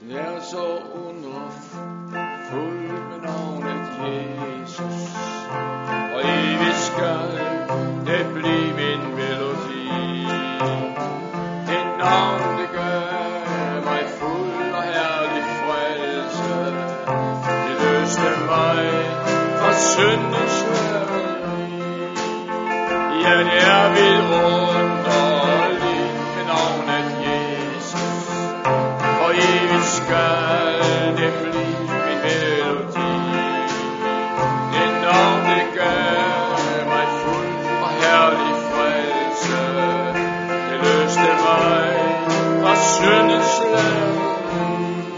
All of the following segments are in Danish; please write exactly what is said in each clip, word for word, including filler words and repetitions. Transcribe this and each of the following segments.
Det er så underfuld med navnet Jesus, og evigt skal det blive en melodi. Det navn, det gør mig fuld og herlig frelse. Det løste mig fra syndens slaveri. Ja, det er vidunderligt med navnet Jesus, og evigt skal det blive min melodi. Det navn, det gør mig fuld og herlig frelse. Det løste mig fra syndens slaveri.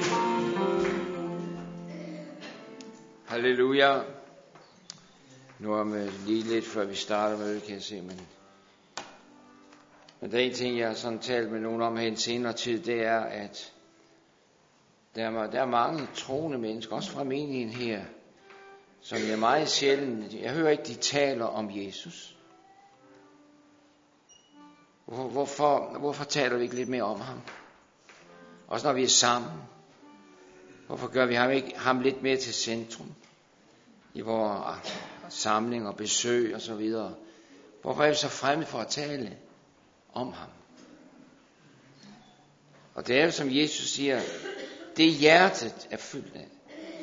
Halleluja. Nu er vi lige lidt før vi starter med det, kan jeg se, men, men der er en ting, jeg har sådan talt med nogen om her en senere tid, det er, at der er, der er mange troende mennesker, også fra menigheden her, som er meget sjældent, jeg hører ikke, de taler om Jesus. Hvor, hvorfor, hvorfor taler vi ikke lidt mere om ham? Også når vi er sammen. Hvorfor gør vi ham ikke ham lidt mere til centrum i vores samling og besøg og så videre? Hvorfor er vi så fremme for at tale om ham? Og det er jo, som Jesus siger, det hjertet er fyldt af,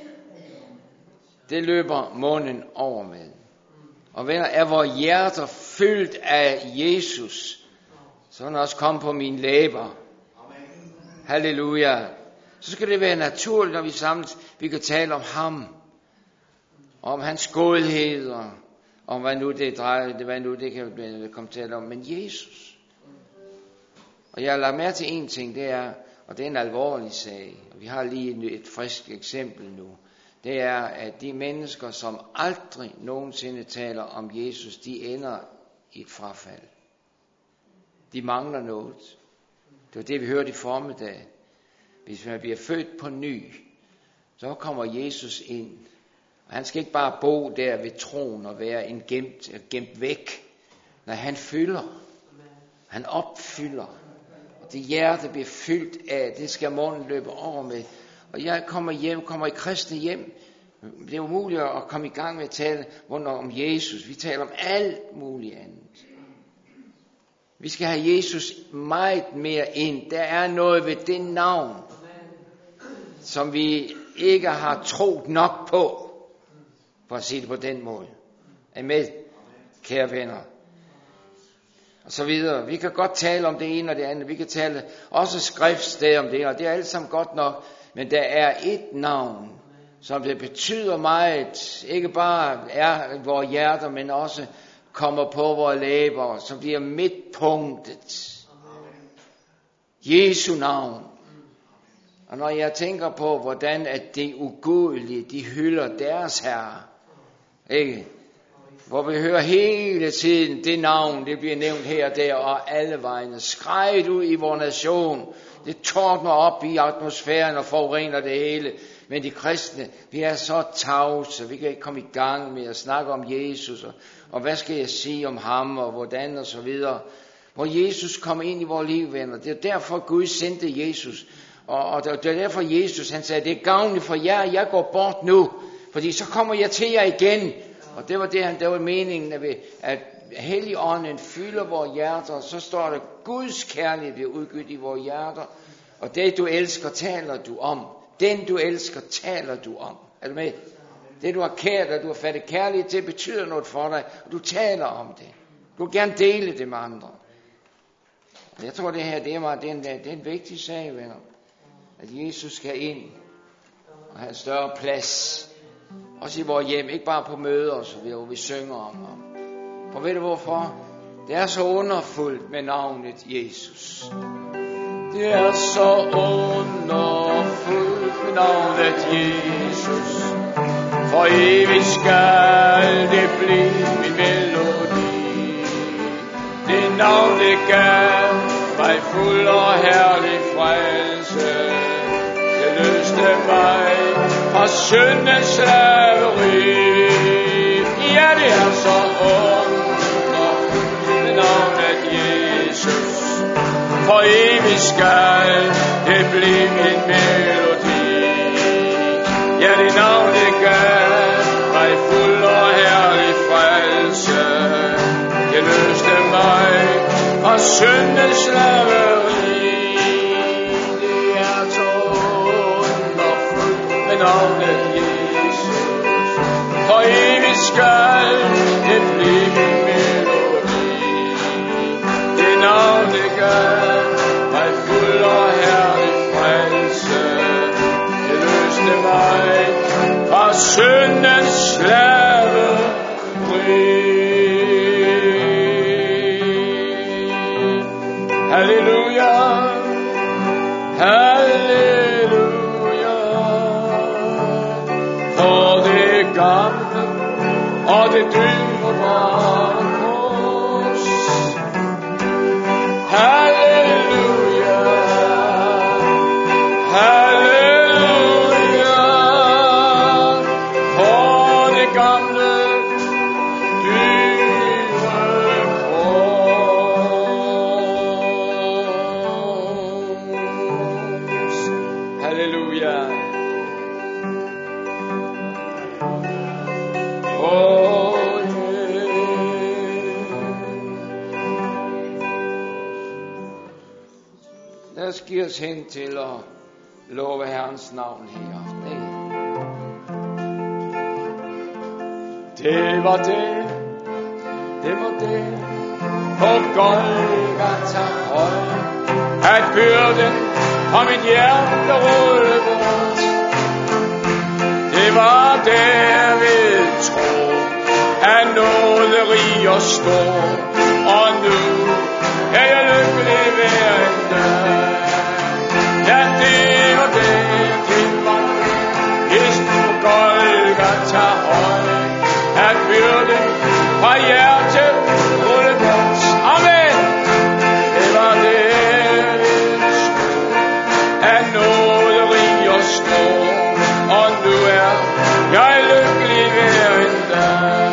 det løber munden over med. Og venner, er vores hjerter fyldt af Jesus, så er han også kommet på mine læber. Halleluja. Så skal det være naturligt, når vi samles, vi kan tale om ham, om hans godheder, om hvad nu det drejer, hvad nu det kan komme til at tale om, men Jesus. Og jeg har lagt mærke til en ting, det er, og det er en alvorlig sag, og vi har lige et frisk eksempel nu, det er, at de mennesker, som aldrig nogensinde taler om Jesus, de ender i et frafald. De mangler noget. Det var det, vi hørte i formiddag. Hvis man bliver født på ny, så kommer Jesus ind. Og han skal ikke bare bo der ved troen og være en gemt, gemt væk. Nej, han fylder. Han opfylder. Og det hjerte bliver fyldt af, det skal munden løbe over med. Og jeg kommer hjem, kommer i kristne hjem. Det er umuligt at komme i gang med at tale om Jesus. Vi taler om alt muligt andet. Vi skal have Jesus meget mere ind. Der er noget ved det navn, som vi ikke har troet nok på, for at sige det på den måde. Er med, kære venner? Og så videre. Vi kan godt tale om det ene og det andet. Vi kan tale også skriftsted om det, og det er alt sammen godt nok. Men der er et navn, som det betyder meget. Ikke bare er i vores hjerter, men også kommer på vores læber, som bliver midtpunktet. Jesu navn. Og når jeg tænker på, hvordan at det ugudelige, de hylder deres herre, ikke? Hvor vi hører hele tiden det navn, det bliver nævnt her og der, og alle vegne, skreget ud i vores nation, det tordner op i atmosfæren og forurener det hele. Men de kristne, vi er så tavse, vi kan ikke komme i gang med at snakke om Jesus, og, og hvad skal jeg sige om ham, og hvordan, og så videre. Hvor Jesus kommer ind i vores liv, venner. Det er derfor Gud sendte Jesus. Og, og det er derfor Jesus, han sagde, det er gavnligt for jer, jeg går bort nu, fordi så kommer jeg til jer igen. Og det var det, han, det var meningen, at, vi, at Helligånden fylder vores hjerter, og så står der, Guds kærlighed bliver udgivet i vores hjerter, og det du elsker, taler du om. Den du elsker, taler du om. Er du med? Det du har kært, og du har fattet kærlighed til, betyder noget for dig, og du taler om det. Du vil gerne dele det med andre. Og jeg tror, det her det er, meget, det er, en, det er en vigtig sag, venner. At Jesus skal ind og have en større plads. Også i vores hjem, ikke bare på møder og så videre, hvor vi synger om ham. For ved du hvorfor? Det er så underfuldt med navnet Jesus. Det er så underfuldt med navnet Jesus. For evigt skal det blive min melodi. Det navn, det gav mig fuld og herlig frelse. Det løste mig fra syndens slaveri. Ja, det er så underfuldt med navnet Jesus. For evigt skal det blive min melodi. mig fra syndens slaveri. Det er tungt og fuldt med navnet Jesus. For evigt skal det blive min melodi. Det navn det gav mig fuld og herlig frelse. Det løste mig fra syndens slaveri. Halleluja, halleluja. For det gamle og det dyrebare kors. Halleluja, halleluja. For det gamle Lad os give os hen til at love Herrens navn her i aften. Det var det, det var det, på Golgata høj, at byrden og mit hjerte rullede bort. Det var der ved tro, at nåde rig og stor, og nu er jeg lykkelig hver en dag. Ja, det var det, det var det, hest på Golgata høj, at byrden fra hjertet rullede bort. Amen. Det var det, at nåde rig og stor, og nu er jeg lykkelig hver en dag.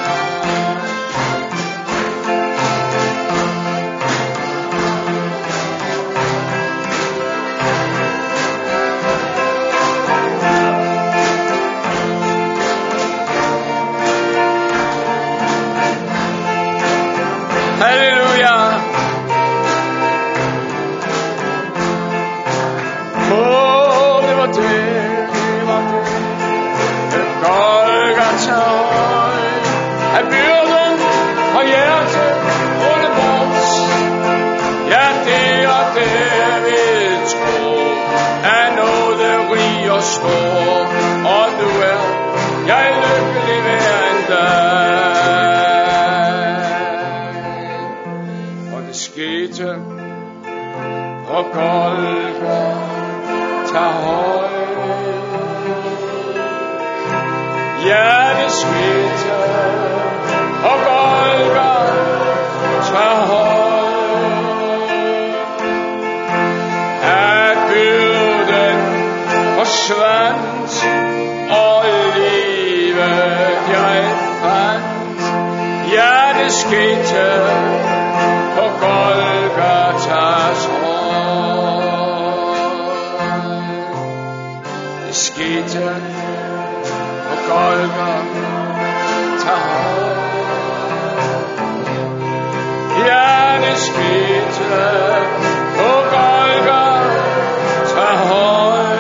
Halleluja. Åh, det var det, det var det, det Golgata høj, at byrden og hjertet rullede bort. Ja, det og det ved tro, at nåde rig og stor, og nu er jeg lykkelig hver en dag. Skete på Golgata høj. Ja, det skete på Golgata høj, at byrden forsvandt, og livet jeg fandt. Ja, det skete på Golgatas høj. Det skete på Golgata høj. Ja, det skete på Golgata høj.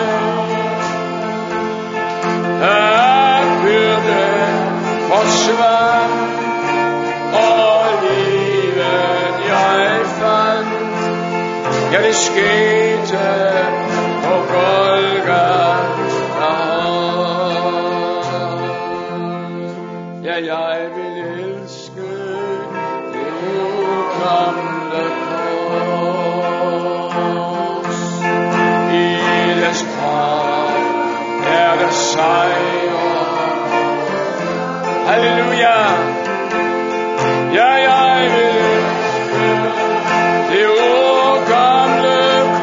At byrden forsvandt, og livet jeg fandt. Ja, det skete på Golgata høj. Ja, jeg vil elske det gamle kors. I dets krav er der sejr. Halleluja. Ja, jeg vil elske det gamle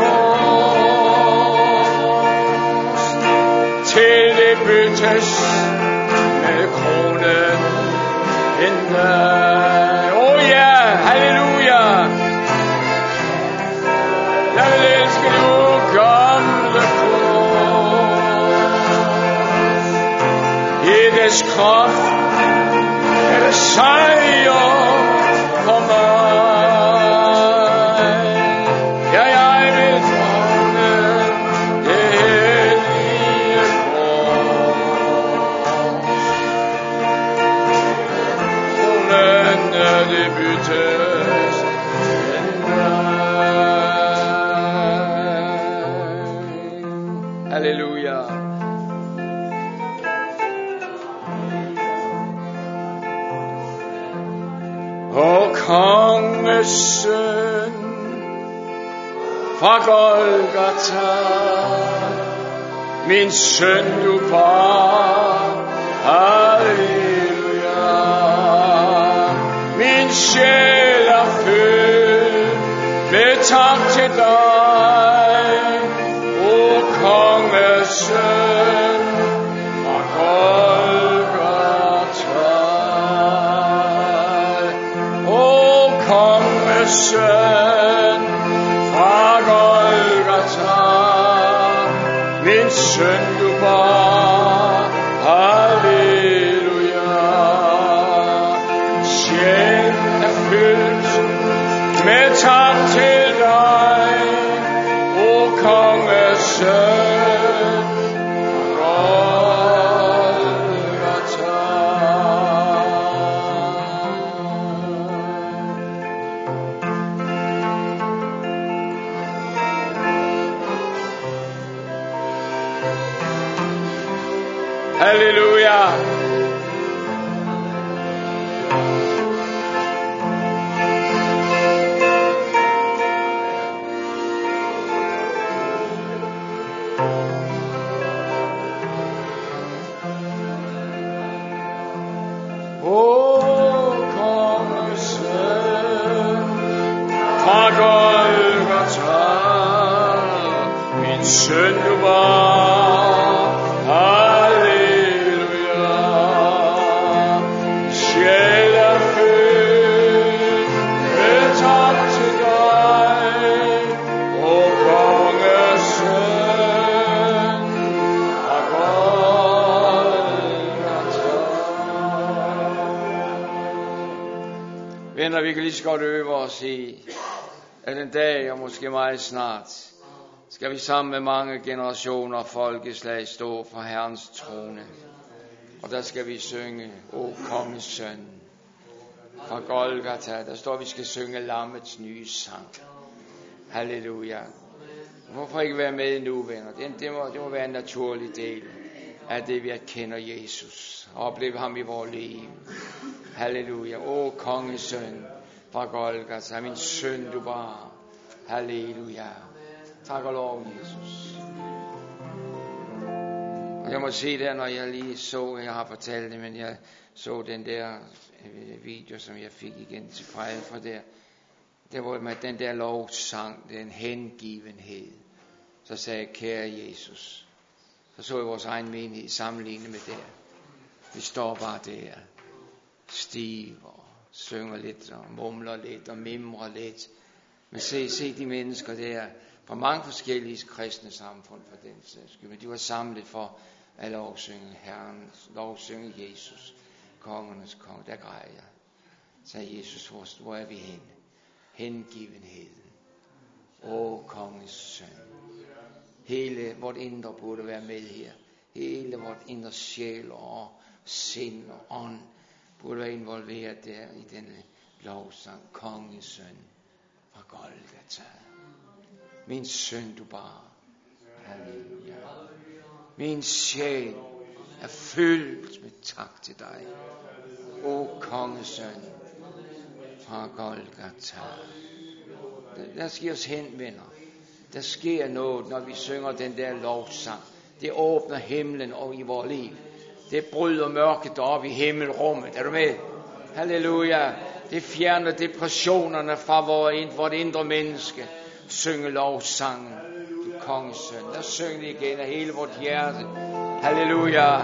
kors, til det byttes med kronen en dag. Oh ja, halleluja. Jeg vil elske det gamle kors. I dets kraft er der sejr for mig. Halleluja. Og kongesøn fra Golgata, min søn du bar, halleluja. Min sjæl er fyldt med tak til dig, o kongesøn fra Golgata. O kongesøn fra Golgata, min søn du bar, halleluja. Sjælen er fyldt med tak til dig, o kongesøn fra Golgata. Halleluja. Søn du var, halleluja. Sjæl er fyldt med tak til dig, o kongesøn fra Golgata. Venner, vi kan lige så godt øve os i, at en dag, og måske meget snart, skal vi sammen med mange generationer og folkeslag stå for Herrens trone. Og der skal vi synge, o konges søn fra Golgata. Der står, vi skal synge lammets nye sang. Halleluja. Hvorfor ikke være med nu, venner? Det, det, må, det må være en naturlig del af det, vi at kender Jesus og opleve ham i vores liv. Halleluja. O konges søn fra Golgata, min søn du var. Halleluja. Tak og lov, Jesus. Og jeg må se der, når jeg lige så, jeg har fortalt det, men jeg så den der video, som jeg fik igen til præget fra der. Der hvor med den der lovsang, den hengivenhed. Så sagde jeg, kære Jesus. Så så jeg vores egen menighed sammenlignet med der. Vi står bare der, stiver, synger lidt og mumler lidt og mimrer lidt. Men se, se de mennesker der, fra mange forskellige kristne samfund for den sags skyld, men de var samlet for at lovsynge Herren, lovsynge Jesus, kongernes konge. Der græd jeg. Sagde Jesus, hvor, hvor er vi henne? Hengivenheden. Åh, kongens søn. Hele vort indre burde være med her. Hele vort indre sjæl og sind og ånd burde være involveret der i denne lovsang. Kongens søn fra Golgata. Min søn du bar. Halleluja. Min sjæl er fyldt med tak til dig. O kongesøn fra Golgata. Der sker os hen, venner. Der sker noget, når vi synger den der lovsang. Det åbner himlen og i vores liv. Det bryder mørket op i himmelrummet. Er du med? Halleluja. Det fjerner depressionerne fra vores indre menneske. Synge lovsangen, du kongesøn. Lad os synge det igen af hele vort hjerte. Halleluja.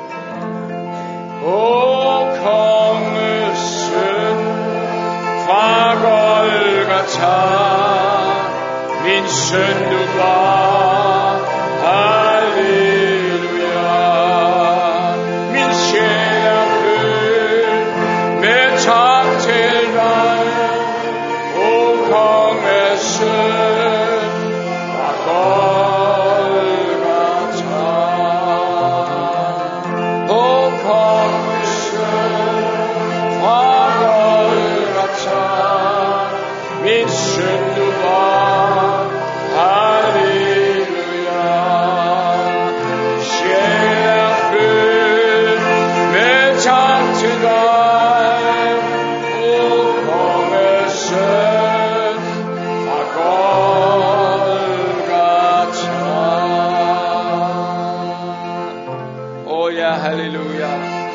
O kongesøn fra Golgata, min søn du var. Halleluja. Min sjæl er fyldt med tak til dig, o kongesøn. Min søn du var, halleluja. halleluja.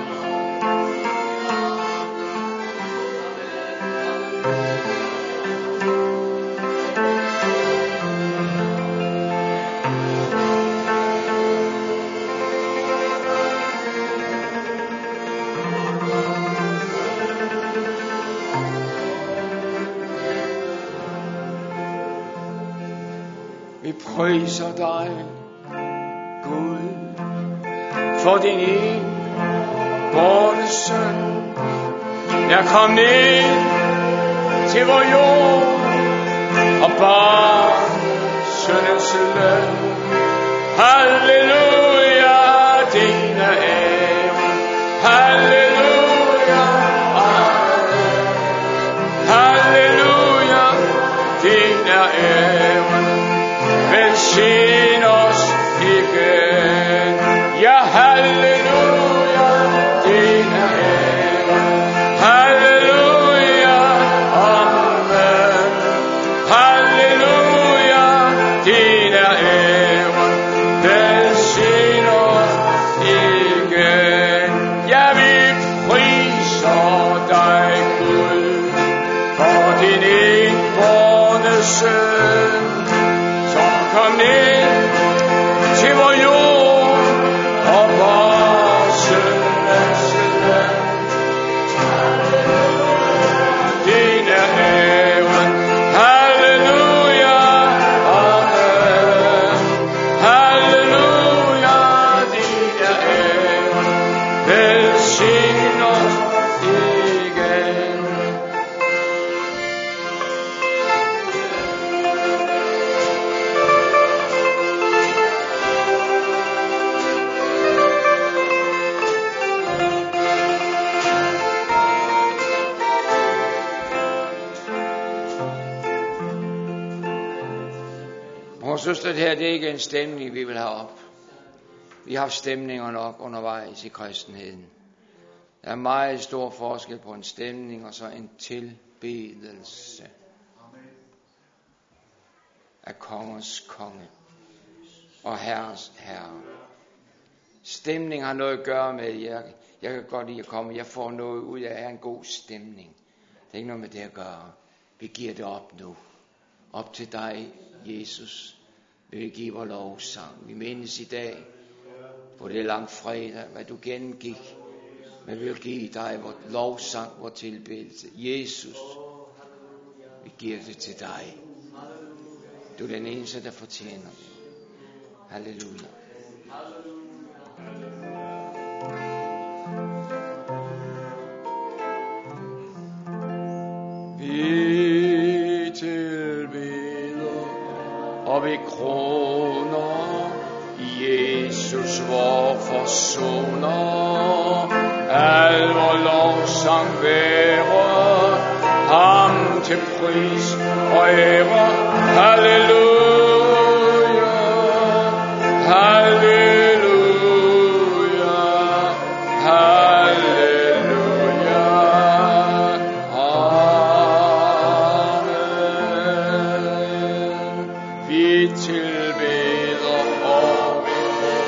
Vi priser dig, Gud, for din enbårne søn. Jeg kom ned til vor jord og bar søndens løn. Halleluja, din er ære. Halleluja, amen. Halleluja, din er ære. Velsign os igen. Ja, halleluja, din er ære. Halleluja, amen. Halleluja, din er ære. Velsign os igen. Ja, vi priser dig, Gud, for din enbårne søn, kom ned til vor jord og var søndens løn. Din er æren. Halleluja, amen. Halleluja, din er æren. Velsign os igen. Vores søster, det her det er ikke en stemning, vi vil have op. Vi har haft stemninger nok undervejs i kristenheden. Der er meget stor forskel på en stemning og så en tilbedelse af kongers konge og herres herre. Stemning har noget at gøre med, jeg, jeg kan godt lide at komme, jeg får noget ud af en god stemning. Det er ikke noget med det at gøre. Vi giver det op nu. Op til dig, Jesus. Vi vil give vores lovsang. Vi mindes i dag, på det langfredag, hvad du gennemgik. Men vi vil give dig vores lovsang, vores tilbedelse. Jesus, vi giver det til dig. Du er den eneste, der fortjener det. Halleluja. Vi tilbeder og vi kroner Jesus vor forsoner. Al vor lovsang være ham til pris og ære. Halleluja, halleluja, halleluja, amen. Vi tilbeder og vi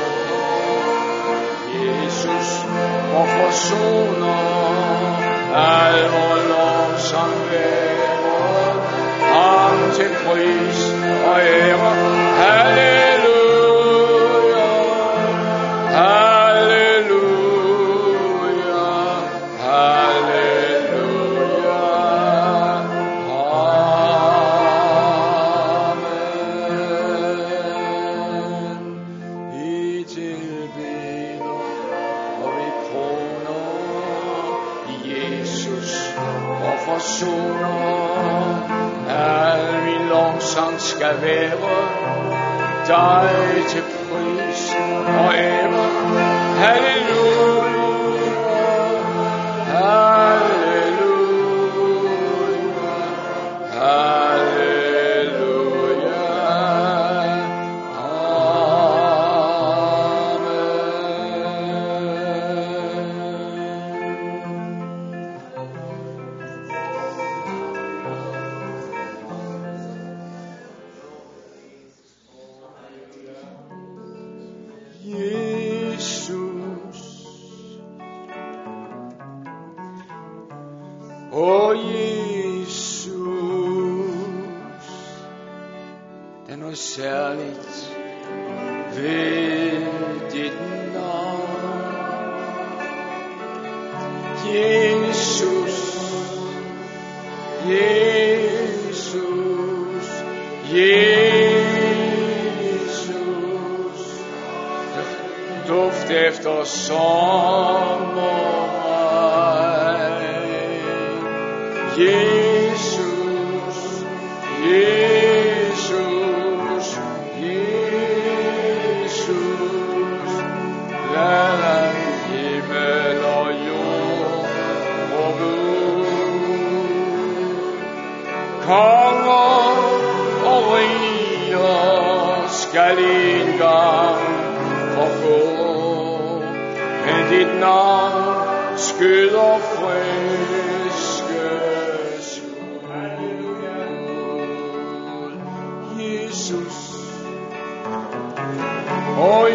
Jesus vor forsoner. Al vor lovsang være ham til pris og ære. Halleluja, halleluja, halleluja, amen. Vi tilbeder og vi kroner Jesus vor forsoner. Al min lovsang skal være dig til pris og ære. Halleluja, halleluja, halleluja, Jesus, herligt ved dit navn. Jesus, Jesus, Jesus, duft efter sommerregn. Jesus, Jesus, Jesus, lad himmel og jord råbe ud. Konger og riger skal engang forgå, men dit navn skyder friske skud. Jesus, åh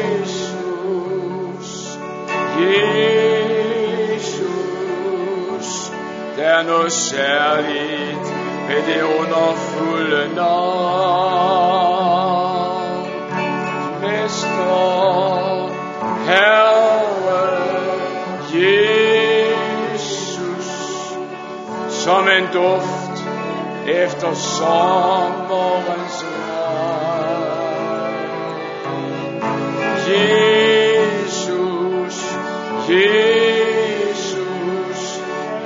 Jesus, Jesus, der er noget særligt ved det underfulde navn. Mester, Herre, Jesus, som en duft efter sommerens regn. Jesus, Jesus,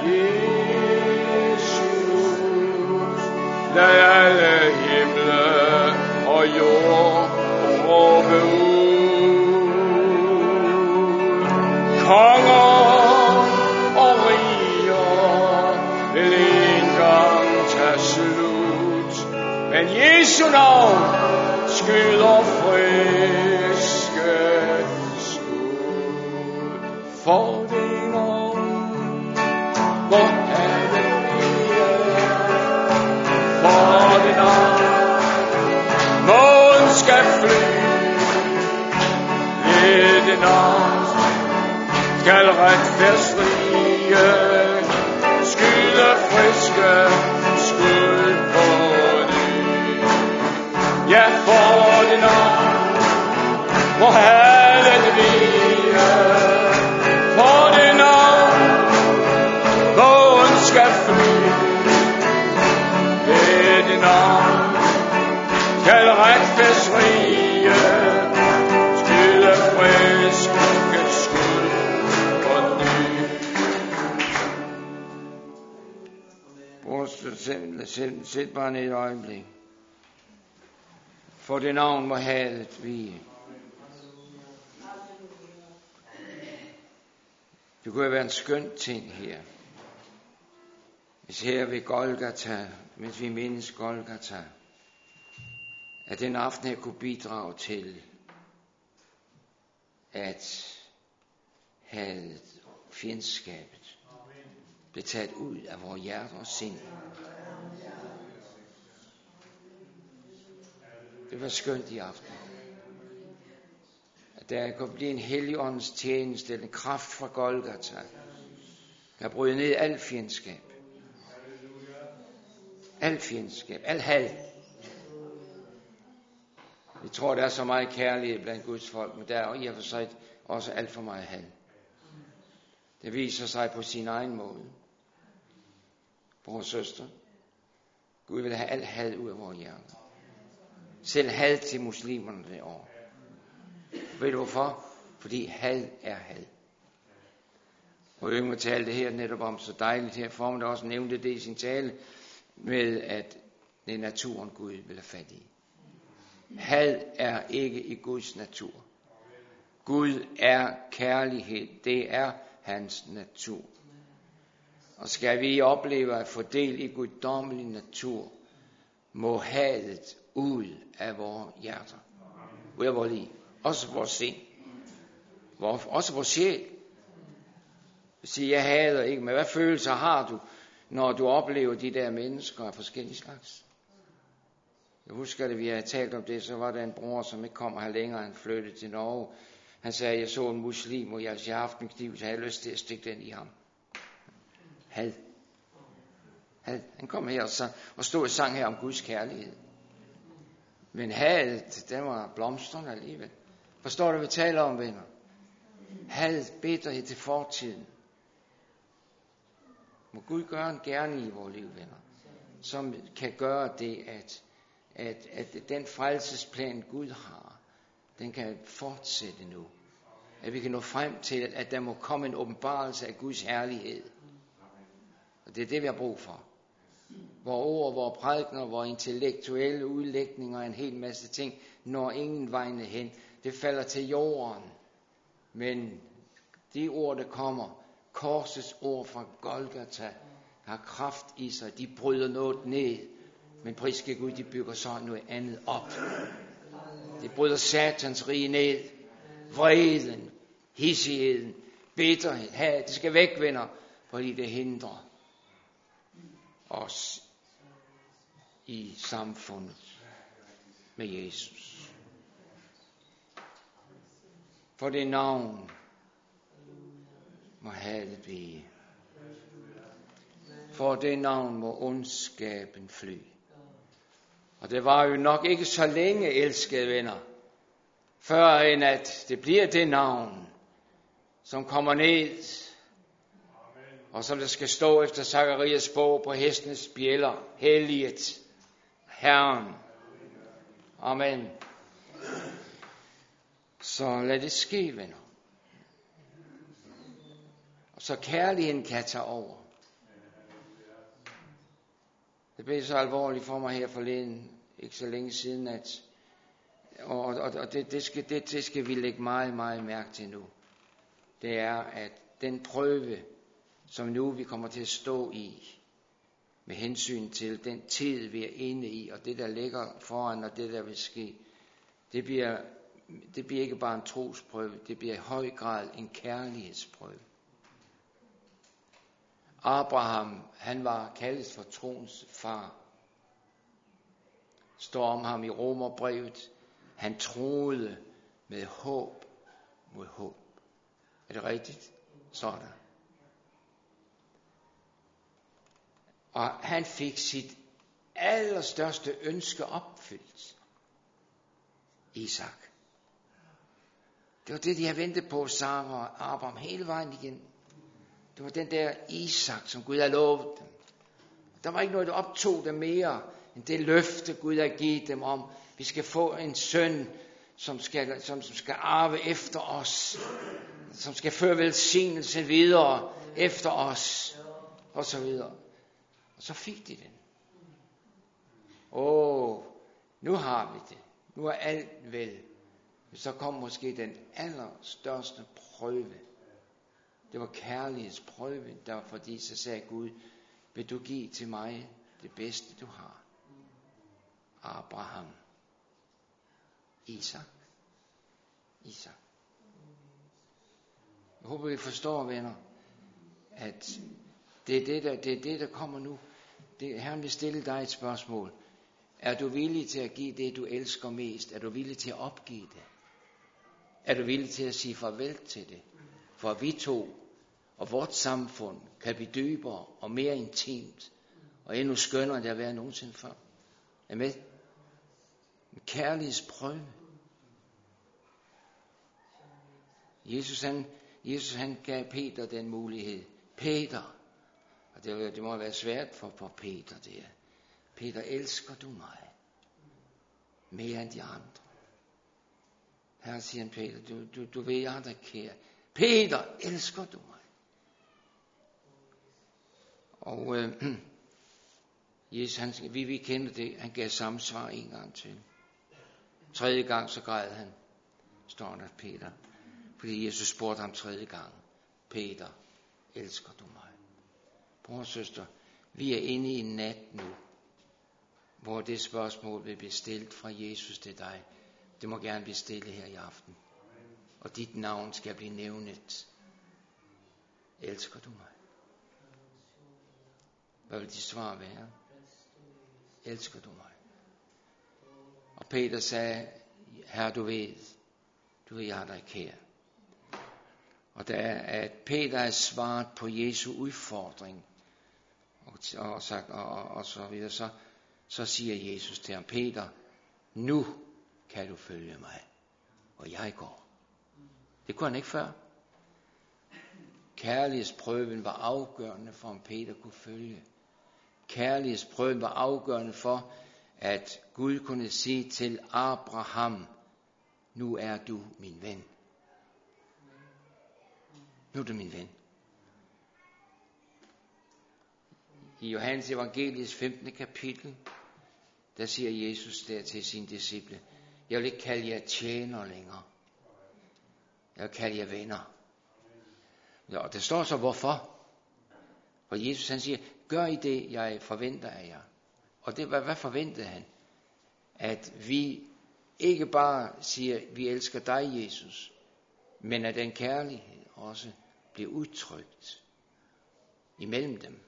Jesus, lad alle himle og jord råbe ud. Konger og riger vil engang tage slut, men Jesu navn skyder friske skud. For det navn, hvor halleluja, for det navn, månen skal fly, ved det navn skal retfærdsrige skyde friske skud på ny. Ja, for det navn, hvor halleluja, for det navn, månen skal fly, ved det navn skal retfærdsrige skyde friske skud på ny. Sæt bare ned et øjeblik. For det navn må hadet vige. Det kunne være en skøn ting her. Hvis her ved Golgata, mens vi mindes Golgata, at den aften her kunne bidrage til, at hadet, fjendskabet, blev taget ud af vores hjerter og sind. Det var skønt i aften. At der kunne blive en helligåndens tjeneste, en kraft fra Golgata, der bryder ned al fjendskab. Al fjendskab, al had. Vi tror, der er så meget kærlighed blandt Guds folk, men der er i og for sig også alt for meget had. Det viser sig på sin egen måde. Bror og søster, Gud vil have alt had ud af vores hjerter. Selv had til muslimerne det år. Ved du hvorfor? Fordi had er had. Og Yngve talte her netop om så dejligt her for mig, der også nævnte det i sin tale, med at det er naturen Gud vil have fat i. Had er ikke i Guds natur. Gud er kærlighed. Det er hans natur. Og skal vi opleve at få del i guddommelig natur, må hadet ud af vores hjerter. Ud af vores liv. Også vores sind. Også vores sjæl. Jeg siger, jeg hader ikke, men hvad følelser har du, når du oplever de der mennesker af forskellige slags? Jeg husker det, vi har talt om det, så var der en bror, som ikke kom her længere, han flyttede til Norge. Han sagde, jeg så en muslim, og jeg har haft en kniv, så jeg havde lyst til at stikke den i ham. Had. Had. Han kom her og, sang, og stod og sang her om Guds kærlighed. Men hadet, den var blomstrende alligevel. Forstår du, hvad vi taler om, venner? Hadet, bitterhed til fortiden. Må Gud gøre en gerning i vores liv, venner, som kan gøre det, at, at, at den frelsesplan, Gud har, den kan fortsætte nu. At vi kan nå frem til, at, at der må komme en åbenbarelse af Guds herlighed. Og det er det, vi har brug for. Hvor ord, hvor prædikener, hvor intellektuelle udlægninger og en hel masse ting når ingen vegne hen. Det falder til jorden. Men de ord, der kommer, korsets ord fra Golgata, har kraft i sig. De bryder noget ned. Men priske Gud, de bygger så noget andet op. De bryder satans rige ned. Vreden, hissigheden, bitterhed. Her, det skal væk, venner, fordi det hindrer os i samfundet med Jesus. For det navn må hadet vige. For det navn må ondskaben fly. Og det var jo nok ikke så længe, elskede venner, før end at det bliver det navn, som kommer ned, og som der skal stå efter Zakarias bog på hestenes bjælder, helliget Herren. Amen. Så lad det ske, venner. Og så kærligheden kan tage over. Det blev så alvorligt for mig her forleden, ikke så længe siden, at og, og, og det, det, skal, det, det skal vi lægge meget, meget mærke til nu. Det er, at den prøve, som nu vi kommer til at stå i, med hensyn til den tid, vi er inde i, og det, der ligger foran, og det, der vil ske, det bliver, det bliver ikke bare en trosprøve, det bliver i høj grad en kærlighedsprøve. Abraham, han var kaldet for troens far. Står om ham i Romerbrevet. Han troede med håb mod håb. Er det rigtigt? Sådan. Og han fik sit allerstørste ønske opfyldt. Isak. Det var det, de havde ventet på, Sara og Abraham, hele vejen igen. Det var den der Isak, som Gud havde lovet dem. Der var ikke noget, der optog dem mere, end det løfte, Gud har givet dem om, vi skal få en søn, som skal, som, som skal arve efter os, som skal føre velsignelsen videre efter os, og så videre. Og så fik de den. Åh, nu har vi det. Nu er alt vel. Men så kom måske den allerstørste prøve. Det var kærlighedsprøven, der var fordi, så sagde Gud, vil du give til mig det bedste, du har? Abraham. Isak. Isak. Jeg håber, I forstår, venner, at det er det, der, det er det, der kommer nu. Det, Herren vil stille dig et spørgsmål. Er du villig til at give det, du elsker mest? Er du villig til at opgive det? Er du villig til at sige farvel til det? For vi to og vort samfund kan blive dybere og mere intimt, og endnu skønnere, end det har været nogensinde før. Er med? En kærlighedsprøve. Jesus han, Jesus han gav Peter den mulighed. Peter, og det, det må være svært for, for Peter det er. Peter, elsker du mig mere end de andre? Her siger han, Peter, du, du, du ved, jeg er dig kær. Peter, elsker du mig? Og øh, Jesus, han, vi, vi kender det, han gav samme svar en gang til. Tredje gang, så græd han, står der, Peter. Fordi Jesus spurgte ham tredje gang, Peter, elsker du mig? Bror og søster, vi er inde i en nat nu, hvor det spørgsmål vil blive stillet fra Jesus til dig. Det må gerne blive stillet her i aften. Og dit navn skal blive nævnet. Elsker du mig? Hvad vil dit svar være? Elsker du mig? Og Peter sagde, Herre, du ved, du ved, jeg har dig kær. Og da at Peter har svaret på Jesu udfordring, og, og, sagt, og, og så videre, så, så siger Jesus til ham, Peter, nu kan du følge mig, og jeg går. Det kunne han ikke før. Kærlighedsprøven var afgørende for, om Peter kunne følge. Kærlighedsprøven var afgørende for, at Gud kunne sige til Abraham, nu er du min ven. Nu er du min ven. I Johannes evangeliets femtende kapitel, der siger Jesus der til sine disciple, jeg vil ikke kalde jer tjenere længere. Jeg vil kalde jer venner. Ja, og der står så hvorfor. For Jesus han siger, gør I det, jeg forventer af jer. Og det, hvad, hvad forventede han? At vi ikke bare siger, vi elsker dig, Jesus, men at den kærlighed også bliver udtrykt imellem dem.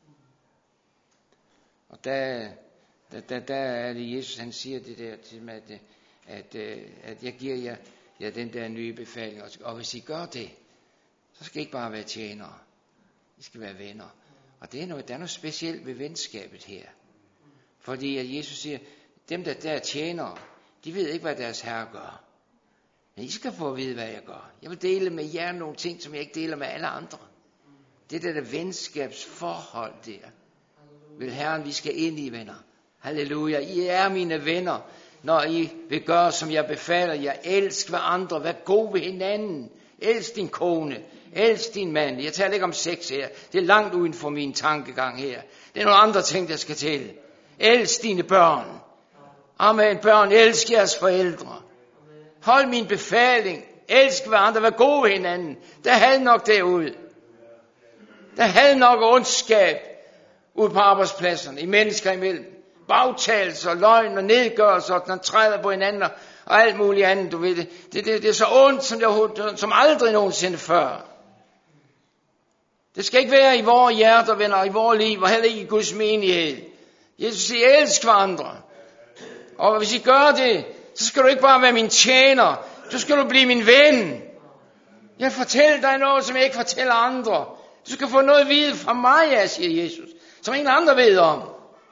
Og der, der, der, der er det Jesus, han siger det der til mig, at, at, at jeg giver jer, jer den der nye befaling. Og hvis I gør det, så skal I ikke bare være tjenere. I skal være venner. Og det er noget, der er noget specielt ved venskabet her. Fordi at Jesus siger, dem der, der er tjenere, de ved ikke, hvad deres herre gør. Men I skal få at vide, hvad jeg gør. Jeg vil dele med jer nogle ting, som jeg ikke deler med alle andre. Det der, der venskabsforhold der. Vil Herren, vi skal ind i, venner. Halleluja. I er mine venner, når I vil gøre, som jeg befaler jer. Elsk hver andre. Vær god ved hinanden. Elsk din kone. Elsk din mand. Jeg taler ikke om sex her. Det er langt uden for min tankegang her. Det er nogle andre ting, der skal til. Elsk dine børn. Amen. Børn, elsk jeres forældre. Hold min befaling. Elsk hver andre. Vær god ved hinanden. Der havde nok derude. Der havde nok ondskab ude på arbejdspladserne, i mennesker imellem. Bagtagelser, løgn og nedgørelser, og den træder på hinanden, og alt muligt andet, du ved det. Det, det, det er så ondt, som, det, som aldrig nogensinde før. Det skal ikke være i vores hjerter, venner, i vores liv, og heller ikke i Guds menighed. Jesus siger, elsk hverandre. Og hvis I gør det, så skal du ikke bare være min tjener, så skal du blive min ven. Jeg fortæller dig noget, som jeg ikke fortæller andre. Du skal få noget at vide fra mig, jeg siger Jesus, som ingen andre ved om.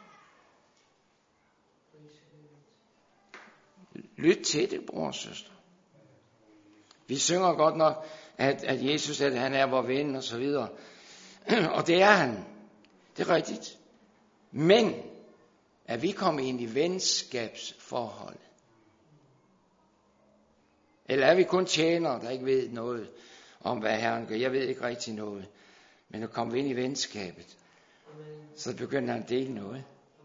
Lyt til det, bror og søster. Vi synger godt nok, at, at Jesus at han er vores ven og så videre. Og det er han. Det er rigtigt. Men at vi kommer ind i venskabsforhold. Eller er vi kun tjenere, der ikke ved noget om, hvad Herren gør? Jeg ved ikke rigtig noget. Men at komme ind i venskabet, så begynder han at dele noget.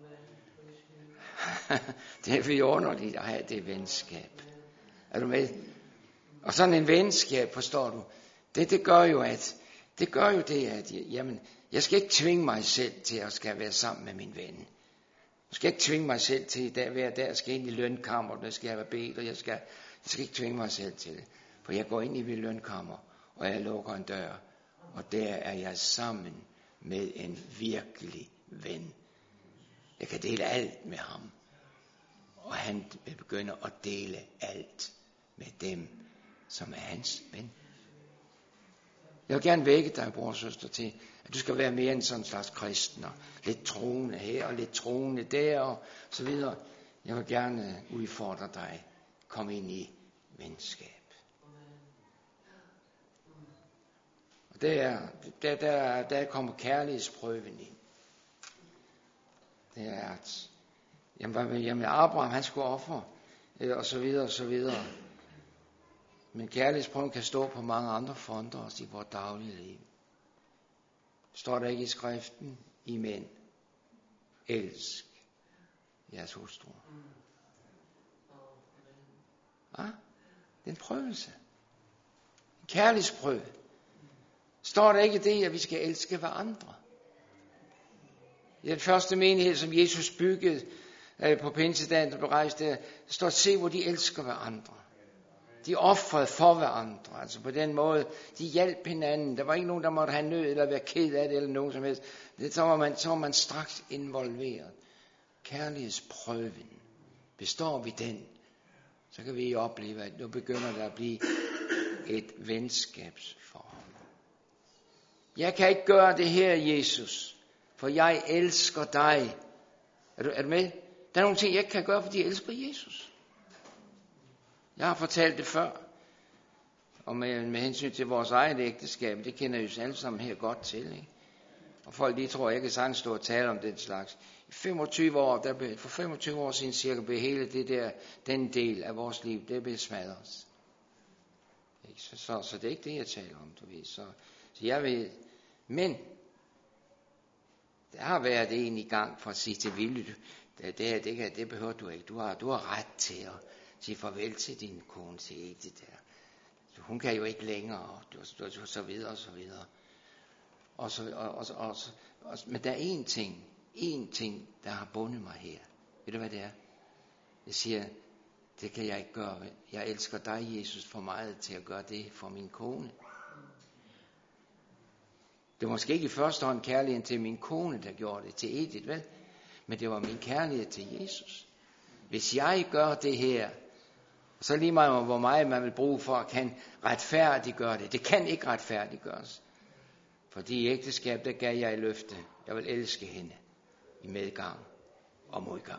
Det er vidunderligt at have det venskab. Er du med? Og sådan en venskab, forstår du, det, det gør jo at, det gør jo det, at jamen, jeg skal ikke tvinge mig selv til at skal være sammen med min ven. Jeg skal ikke tvinge mig selv til at være der, jeg skal ind i lønkammer, der skal jeg være bedt, og jeg skal, jeg skal ikke tvinge mig selv til det. For jeg går ind i min lønkammer, og jeg lukker en dør, og der er jeg sammen med en virkelig ven. Jeg kan dele alt med ham. Og han vil begynde at dele alt med dem, som er hans ven. Jeg vil gerne vække dig, bror og søster, til, at du skal være mere end sådan en slags kristner. Lidt troende her og lidt troende der og så videre. Jeg vil gerne udfordre dig. Kom ind i venskab. Og der, der, der, der kommer kærlighedsprøven ind. Det er, at jamen, jamen Abraham, han skulle ofre, og så videre, og så videre. Men kærlighedsprøven kan stå på mange andre fronter, også i vores daglige liv. Står der ikke i skriften, I mænd, elsk jeres hustruer. Ja, det er en prøvelse. En kærlighedsprøve. Står der ikke det, at vi skal elske hverandre? I den første menighed, som Jesus byggede øh, på pinsedagen, der blev rejst der, står at se, hvor de elsker hverandre. De offrede for hverandre. Altså på den måde, de hjalp hinanden. Der var ikke nogen, der måtte have nød eller være ked af det eller nogen som helst. Det, så, var man, så var man straks involveret. Kærlighedsprøven. Består vi den, så kan vi opleve, at nu begynder der at blive et venskabsforhold. Jeg kan ikke gøre det her, Jesus, for jeg elsker dig. Er du, er du med? Der er nogle ting, jeg ikke kan gøre, fordi jeg elsker Jesus. Jeg har fortalt det før. Og med, med hensyn til vores eget ægteskab, det kender I jo alle sammen her godt til, ikke? Og folk lige tror, jeg kan sagtens stå og tale om den slags. I femogtyve år, der blev, for femogtyve år siden cirka, blev hele det der, den del af vores liv, det blev smadret. Så, så, så det er ikke det, jeg taler om, du ved. Så, så jeg ved, men der har været en i gang for at sige til Ville, det, det, det, det, det behøver du ikke. Du har, du har ret til at sige farvel til din kone, til Edith der. Hun kan jo ikke længere, og så videre og så videre. Og så, og, og, og, og, men der er én ting, én ting, der har bundet mig her. Ved du hvad det er? Jeg siger, det kan jeg ikke gøre. Jeg elsker dig, Jesus, for meget til at gøre det for min kone. Det var måske ikke i første hånd kærligheden til min kone, der gjorde det, til Edith, vel? Men det var min kærlighed til Jesus. Hvis jeg gør det her, så lige meget hvor meget man vil bruge for at kan retfærdiggøre det. Det kan ikke retfærdiggøres. Fordi i ægteskab, der gav jeg i løfte. Jeg vil elske hende i medgang og modgang.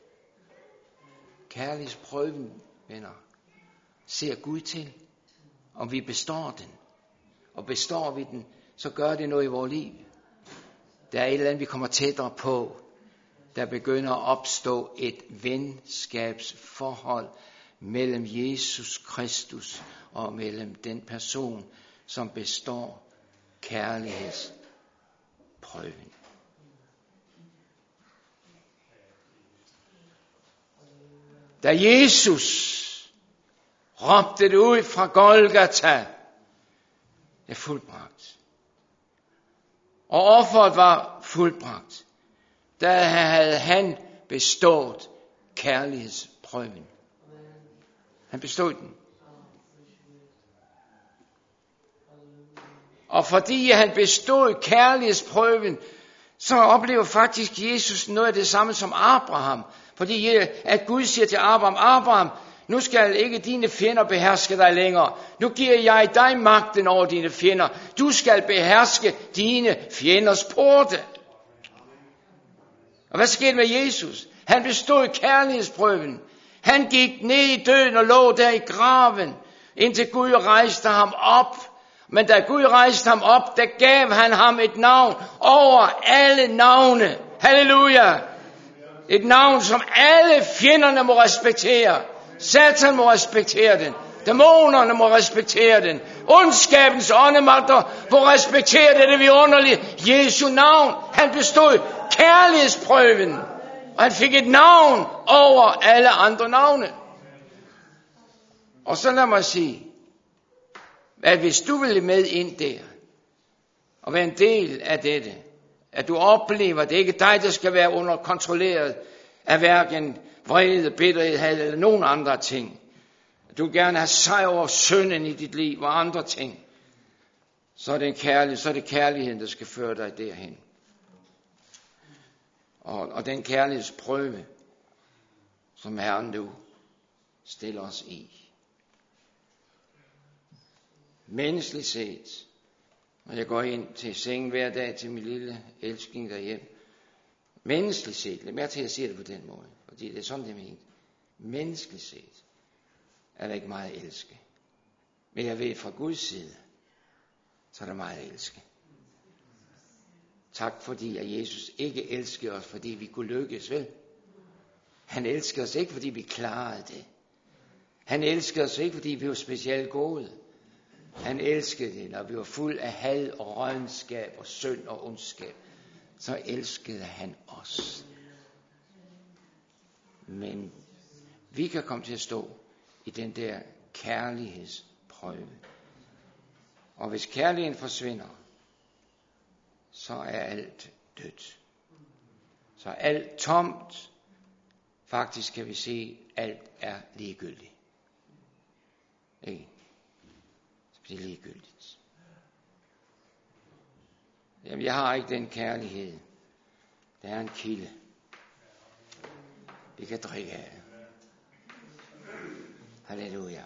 Kærlighedsprøven, venner, ser Gud til, om vi består den. Og består vi den, så gør det noget i vores liv. Der er et eller andet, vi kommer tættere på. Der begynder at opstå et venskabsforhold mellem Jesus Kristus og mellem den person, som består kærlighedsprøven. Da Jesus råbte det ud fra Golgata, er fuldbragt. Og offeret var fuldbragt. Der havde han bestået kærlighedsprøven. Han bestod den. Og fordi han bestod kærlighedsprøven, så oplever faktisk Jesus noget af det samme som Abraham. Fordi at Gud siger til Abraham, Abraham, nu skal ikke dine fjender beherske dig længere. Nu giver jeg dig magten over dine fjender. Du skal beherske dine fjenders porte. Og hvad skete med Jesus? Han bestod kærlighedsprøven. Han gik ned i døden og lå der i graven, indtil Gud rejste ham op. Men da Gud rejste ham op, der gav han ham et navn over alle navne. Halleluja! Et navn, som alle fjenderne må respektere. Satan må respektere den. Dæmonerne må respektere den. Ondskabens åndemagter må respektere det, det vidunderlige Jesu navn. Han bestod kærlighedsprøven. Og han fik et navn over alle andre navne. Og så lad mig sige, at hvis du vil med ind der, og være en del af dette, at du oplever, at det ikke er dig, der skal være under kontrolleret af hverken vrede, bitterhed, had eller nogen andre ting. At du gerne har sejr over synden i dit liv og andre ting. Så er det, en kærlighed, så er det kærligheden, der skal føre dig derhen. Og, og den kærlighedsprøve, som Herren nu stiller os i. Menneskeligt set, når jeg går ind til sengen hver dag til min lille elsking derhjemme. Menneskeligt set, lad mig til at sige det på den måde, fordi det er sådan, det er ment. Menneskeligt set er der ikke meget at elske. Men jeg ved fra Guds side, så er der meget at elske. Tak fordi, at Jesus ikke elsker os, fordi vi kunne lykkes, vel? Han elsker os ikke, fordi vi klarede det. Han elsker os ikke, fordi vi var specielt gode. Han elskede det, når vi var fuld af had og rådenskab og synd og ondskab. Så elskede han os. Men vi kan komme til at stå i den der kærlighedsprøve. Og hvis kærligheden forsvinder, så er alt dødt. Så er alt tomt. Faktisk kan vi se, at alt er ligegyldigt. Ikke? Det er ligegyldigt. Jamen, jeg har ikke den kærlighed. Der er en kilde. Vi kan drikke af. Halleluja.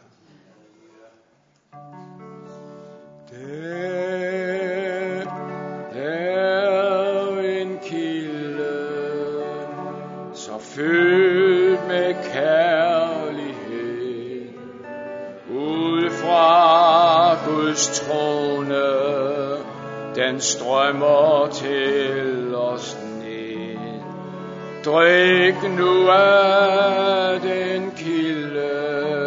Der er en kilde, så fyld Ud fra Guds trone, den strømmer til os ned. Drik nu af den kilde,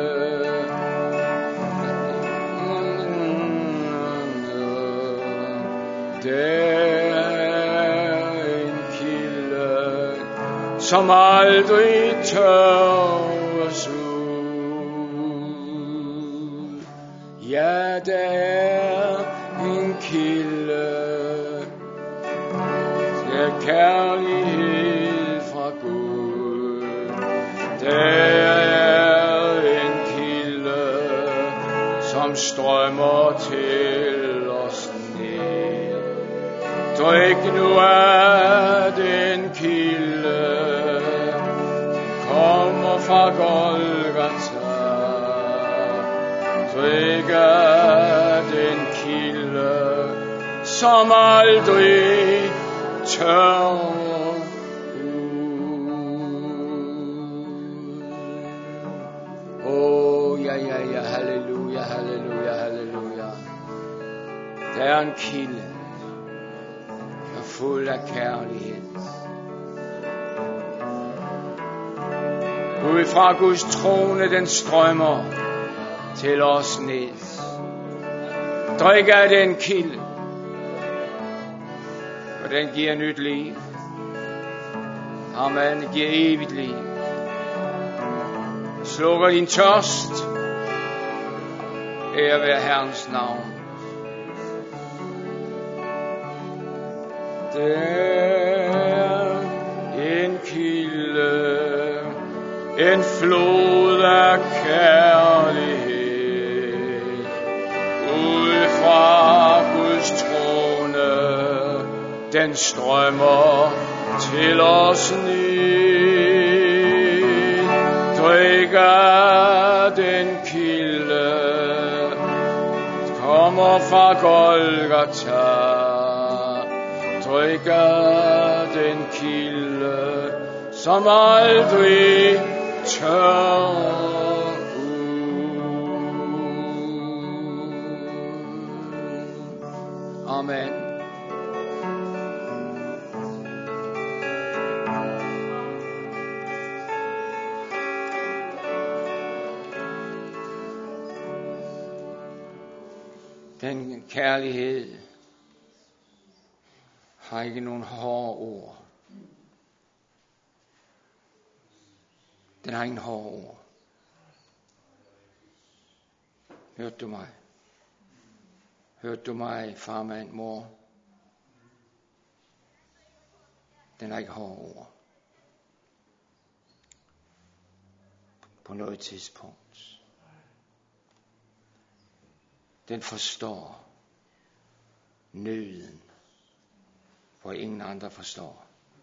den kilde, som aldrig tørres ud. Ja, der er en kilde til kærlighed fra Gud. Der er en kilde, som strømmer til os ned. Drik nu af den kilde, kommer fra Golgata. Drik af den kilde, som aldrig tørrer ud. Åh, ja, ja, ja, halleluja, halleluja, halleluja. Der er en kilde, der er fuld af kærlighed. Ud fra Guds trone, den strømmer til os ned. Drik af den kilde, og den giver nyt liv. Amen, den giver evigt liv. Slukker din tørst. Ære være Herrens navn. Der en kilde, en flod af kærlighed, ud fra Guds trone, den strømmer til os ned. Drik af den kilde, kommer fra Golgata. Drik af den kilde, som aldrig tørrer ud. Amen. Den kærlighed har ikke nogen hårde ord. Den har ingen hårde ord. Hørte du mig? Hørte du mig, farmand, mor? Den har ikke hårde ord. På noget tidspunkt. Den forstår nøden, hvor ingen andre forstår.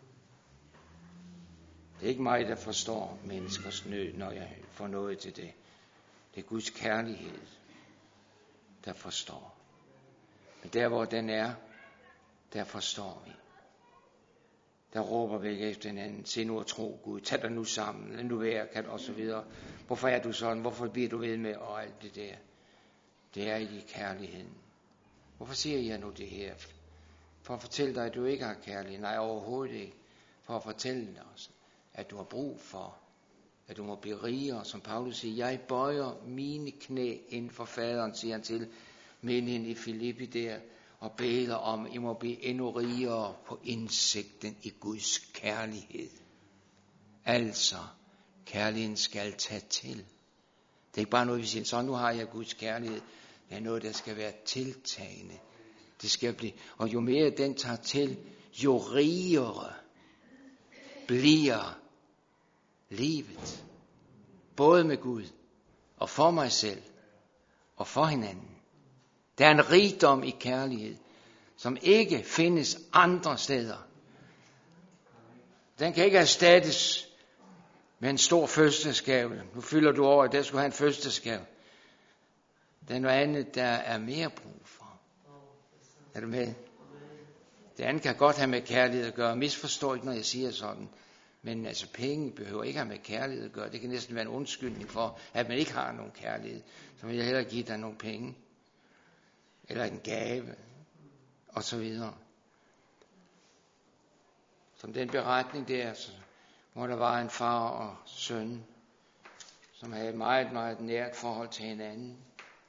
Det er ikke mig, der forstår menneskers nød, når jeg får noget til det. Det er Guds kærlighed, der forstår. Men der, hvor den er, der forstår vi. Der råber vi ikke efter hinanden. Se nu og tro Gud. Tag dig nu sammen. Lad nu være, kan og så videre. Hvorfor er du sådan? Hvorfor bliver du ved med? Og alt det der. Det er ikke kærligheden. Hvorfor siger jeg nu det her? For at fortælle dig, at du ikke har kærlighed. Nej, overhovedet ikke. For at fortælle dig også, at du har brug for, at du må blive rigere. Som Paulus siger, jeg bøjer mine knæ inden for faderen, siger han til menigheden i Filippi der, og beder om, I må blive endnu rigere på indsigten i Guds kærlighed. Altså, kærligheden skal tage til. Det er ikke bare noget, vi siger, så nu har jeg Guds kærlighed. Det er noget, der skal være tiltagende. Det skal blive, og jo mere den tager til, jo rigere bliver livet. Både med Gud og for mig selv og for hinanden. Der er en rigdom i kærlighed, som ikke findes andre steder. Den kan ikke erstattes med en stor fødselsdagsgave. Nu fylder du over, at der skulle have en fødselsdagsgave. Der er noget andet, der er mere brug for. Er du med? Det andet kan godt have med kærlighed at gøre. Misforstår ikke, når jeg siger sådan. Men altså penge behøver ikke have med kærlighed at gøre. Det kan næsten være en undskyldning for, at man ikke har nogen kærlighed. Så vil jeg hellere give dig nogle penge. Eller en gave. Og så videre. Som den beretning der, så, hvor der var en far og søn, som havde et meget, meget nært forhold til hinanden.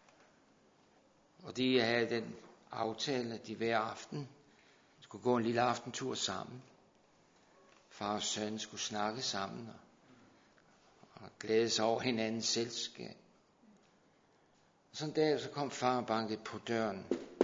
Og de havde den aftale, at de hver aften skulle gå en lille aftentur sammen. Far og søn skulle snakke sammen og, og glæde sig over hinandens selskab. Og sådan der, så kom far og bankede på døren.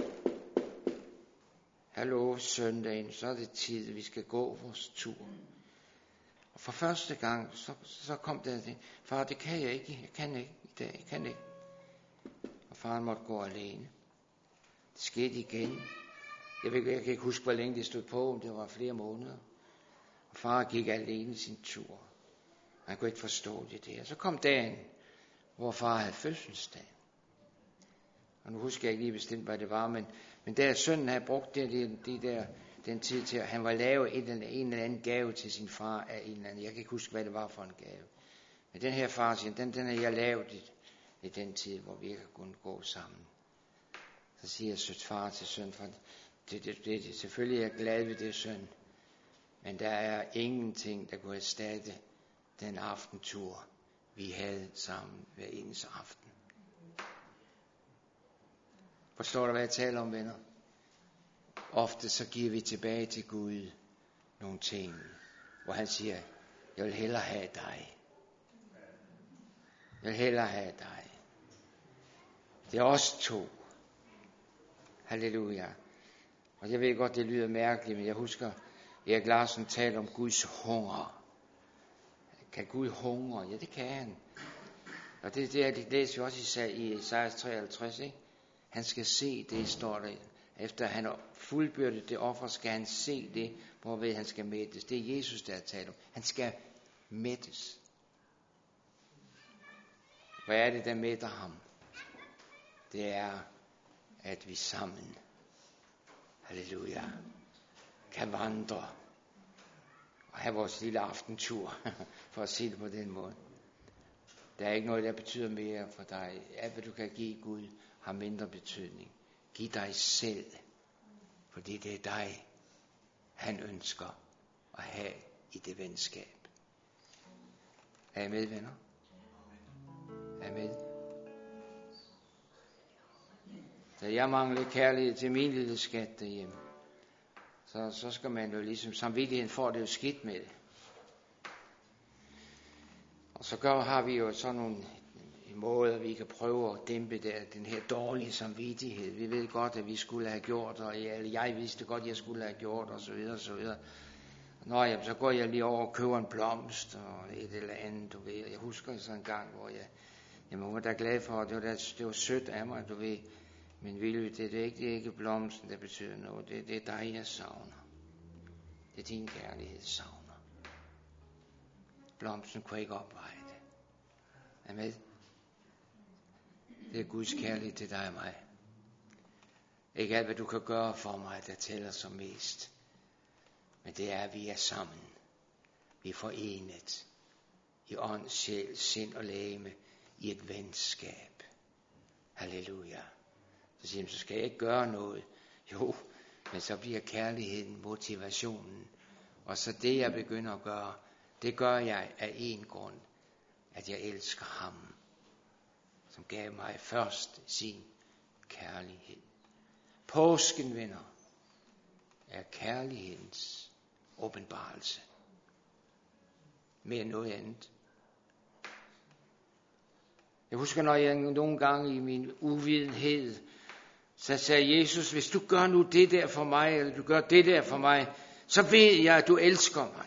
Hallo, søndagen, så er det tid, vi skal gå vores tur. Og for første gang, så, så kom der det, far, det kan jeg ikke, jeg kan ikke i dag, jeg kan ikke. Og faren måtte gå alene. Det skete igen. Jeg, ved, jeg kan ikke huske, hvor længe det stod på, om det var flere måneder. Og far gik alene sin tur. Han kunne ikke forstå det der. Så kom dagen, hvor far havde fødselsdag. Og nu husker jeg ikke lige bestemt, hvad det var, men, men der sønnen havde brugt det, det, det der, den tid til, at han var lavet en, en eller anden gave til sin far af en eller anden. Jeg kan ikke huske, hvad det var for en gave. Men den her far siger, den, den har jeg lavet i, i den tid, hvor vi ikke har kunnet gå sammen. Så siger sødt far til søn, for det, det, det, det, selvfølgelig er jeg glad ved det, søn. Men der er ingenting, der kunne erstatte den aftentur, vi havde sammen hver eneste aften. Forstår du, hvad jeg taler om, venner? Ofte så giver vi tilbage til Gud nogle ting, hvor han siger, jeg vil hellere have dig. Jeg vil hellere have dig. Det er os to. Halleluja. Og jeg ved godt, det lyder mærkeligt, men jeg husker, Erik Larsen talte om Guds hunger. Kan Gud hungre? Ja, det kan han. Og det, det, det læser vi også i Esajas treoghalvtreds, ikke? Han skal se det, står der. Efter han har fuldbyrdet det offer, skal han se det, hvorved han skal mættes. Det er Jesus, der har talt om. Han skal mættes. Hvad er det, der mætter ham? Det er, at vi sammen, halleluja, kan vandre og have vores lille aftentur, for at sige det på den måde. Der er ikke noget, der betyder mere for dig. Alt, hvad du kan give Gud, har mindre betydning. Giv dig selv, fordi det er dig, han ønsker at have i det venskab. Er I med, venner? Er I med? Så jeg mangler kærlighed til min lille skat derhjemme. Så, så skal man jo ligesom, samvittigheden får det jo skidt med det. Og så gør, har vi jo sådan nogle måder, vi kan prøve at dæmpe der, den her dårlige samvittighed. Vi ved godt, at vi skulle have gjort, og jeg, jeg vidste godt, at jeg skulle have gjort, og så videre, og så videre. Nå, jamen, så går jeg lige over og køber en blomst, og et eller andet, du ved. Jeg husker sådan en gang, hvor jeg, jamen, hun var da glad for, at det var, der, det var sødt af mig, du ved. Men Villy, det, det, er ikke, det er ikke blomsten, der betyder noget. Det, det er dig, jeg savner. Det er din kærlighed, jeg savner. Blomsten kunne ikke opveje det. Er med? Det er Guds kærlighed til dig og mig. Ikke alt, hvad du kan gøre for mig, der tæller som mest. Men det er, at vi er sammen. Vi er forenet. I ånd, sjæl, sind og legeme. I et venskab. Halleluja. Så siger han, så skal jeg ikke gøre noget. Jo, men så bliver kærligheden motivationen. Og så det, jeg begynder at gøre, det gør jeg af en grund. At jeg elsker ham, som gav mig først sin kærlighed. Påsken, venner, er kærlighedens åbenbarelse. Mere end noget andet. Jeg husker, når jeg nogle gange i min uvidenhed, så sagde Jesus, hvis du gør nu det der for mig, eller du gør det der for mig, så ved jeg, at du elsker mig.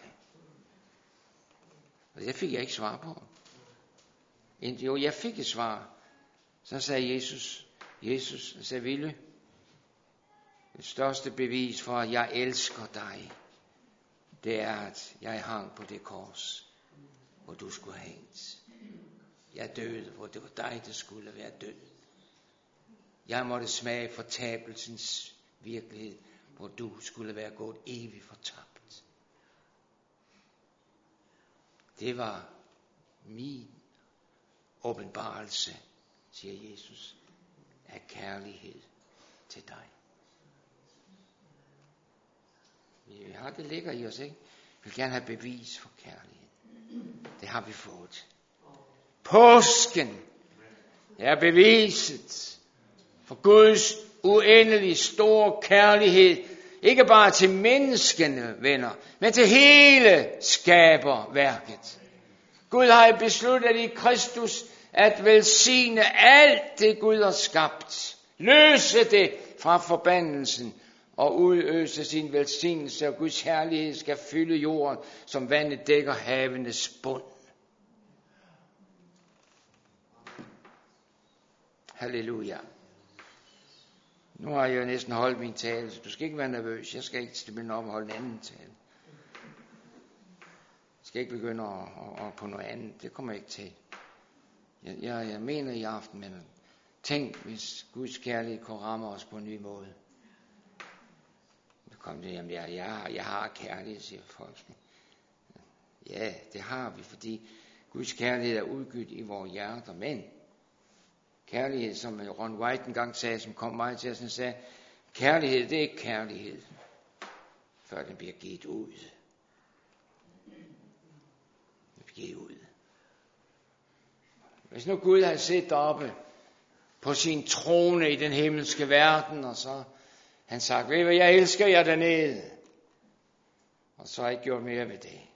Og det fik jeg ikke svar på. Jo, jeg fik et svar. Så sagde Jesus, Jesus sagde, Villy, det største bevis for, at jeg elsker dig, det er, at jeg hang på det kors, hvor du skulle hænges. Jeg døde, hvor det var dig, der skulle være død. Jeg måtte smage fortabelsens virkelighed, hvor du skulle være gået evigt fortabt. det var min åbenbarelse, siger Jesus, af kærlighed til dig. Vi har det ligger i os, ikke? Vi vil gerne have bevis for kærlighed. Det har vi fået. Påsken er beviset for Guds uendelig store kærlighed. Ikke bare til menneskene, venner, men til hele skaberværket. Gud har besluttet i Kristus at velsigne alt det Gud har skabt. Løse det fra forbandelsen og udøse sin velsignelse, og Guds herlighed skal fylde jorden, som vandet dækker havenes bund. Halleluja. Nu har jeg jo næsten holdt min tale, så du skal ikke være nervøs. Jeg skal ikke begynde op og holde en anden tale. Jeg skal ikke begynde at, at, at på noget andet. Det kommer jeg ikke til. Jeg, jeg, jeg mener i aften, men tænk, hvis Guds kærlighed kunne ramme os på en ny måde. Så kom det, jamen jeg, jeg, jeg har kærlighed, siger folk. Ja, det har vi, fordi Guds kærlighed er udgydt i vores hjerter. Men kærlighed, som Ron White engang sagde, som kom mig til, at sagde, kærlighed, det er ikke kærlighed, før den bliver givet ud. Den bliver givet ud. Hvis nu Gud havde siddet deroppe på sin trone i den himmelske verden, og så han sagt, ved I hvad, jeg elsker jer dernede. Og så har jeg ikke gjort mere ved det.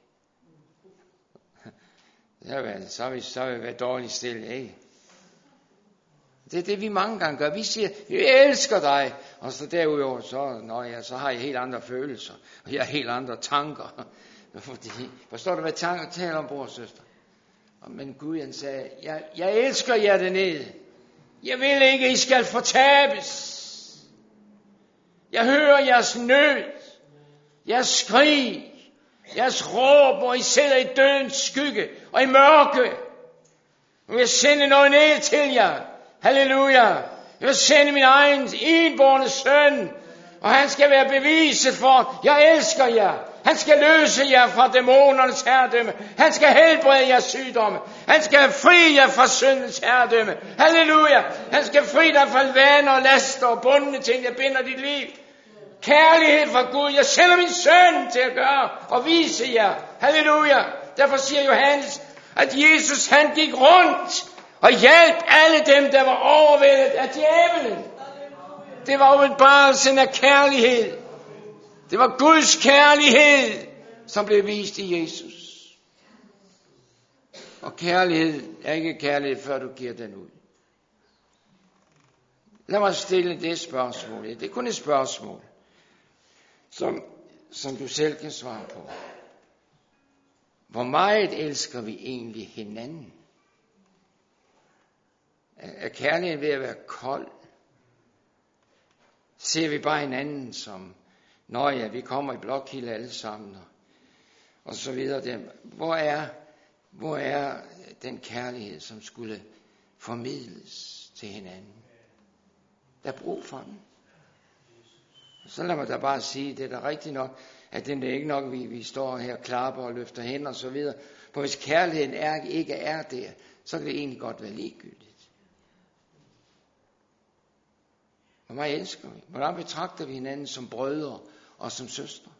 Så har vi, så har vi været dårligt stille, ikke? Det er det, vi mange gange gør. Vi siger, jeg elsker dig. Og så derudover, så, nå ja, så har jeg helt andre følelser. Og jeg har helt andre tanker. Fordi, forstår du, hvad tanker taler om, bror og søster? Men Gud, han sagde, jeg, jeg elsker jer dernede. Jeg vil ikke, I skal fortabes. Jeg hører jeres nød, jeres skrig, jeres råb, hvor I sidder i dødens skygge og i mørke. Nu vil jeg sende noget ned til jer. Halleluja. Jeg vil sende min egen enbårne søn, og han skal være beviset for, jeg elsker jer. Han skal løse jer fra dæmonernes herredømme. Han skal helbrede jeres sygdomme. Han skal fri jer fra syndens herredømme. Halleluja. Han skal fri dig fra vaner og laster og bundne ting, der binder dit liv. Kærlighed fra Gud. Jeg sender min søn til at gøre og vise jer. Halleluja. Derfor siger Johannes, at Jesus han gik rundt og hjalp alle dem, der var overvældet af djævelen. Det var åbenbarelsen af kærlighed. Det var Guds kærlighed, som blev vist i Jesus. Og kærlighed er ikke kærlighed, før du giver den ud. Lad mig stille det spørgsmål. Det er kun et spørgsmål, som, som du selv kan svare på. Hvor meget elsker vi egentlig hinanden? Er kærligheden ved at være kold? Ser vi bare hinanden som, nå ja, vi kommer i Blokhilde alle sammen, og, og så videre. Hvor er, hvor er den kærlighed, som skulle formidles til hinanden? Der er brug for den. Så lad mig da bare sige, det er da rigtigt nok, at det er ikke nok, vi, vi står her og klapper og løfter hænder og så videre. For hvis kærligheden er, ikke er der, så kan det egentlig godt være ligegyldigt. Hvor meget elsker vi? Hvordan betragter vi hinanden som brødre og som søstre?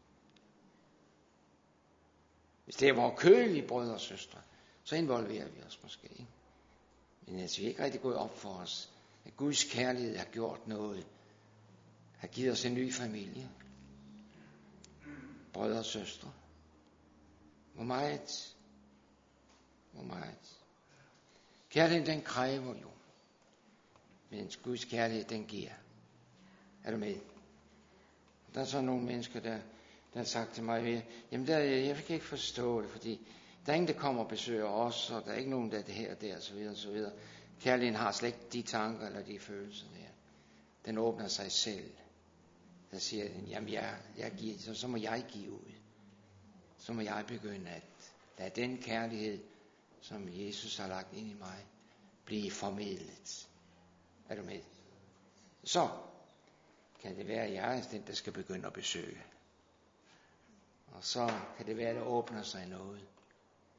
Hvis det er vores kølige brødre og søstre, så involverer vi os måske. Ikke? Men altså, vi er ikke rigtig gået op for os, at Guds kærlighed har gjort noget. Har givet os en ny familie. Brødre og søstre. Hvor meget? Hvor meget? Kærligheden, den kræver jo. Men Guds kærlighed, den giver. Er du med? Der er så nogle mennesker, der, der har sagt til mig, jamen der, jeg kan ikke forstå det, fordi der er ingen, der kommer og besøger os, og der er ikke nogen, der er det her og der, og så videre, og så videre. Kærligheden har slet ikke de tanker, eller de følelser der. Den åbner sig selv. Der siger den, jamen jeg, jeg giver, så, så må jeg give ud. Så må jeg begynde at lade den kærlighed, som Jesus har lagt ind i mig, blive formidlet. Er du med? Så kan det være, at jeg er den, der skal begynde at besøge. Og så kan det være, at der åbner sig noget.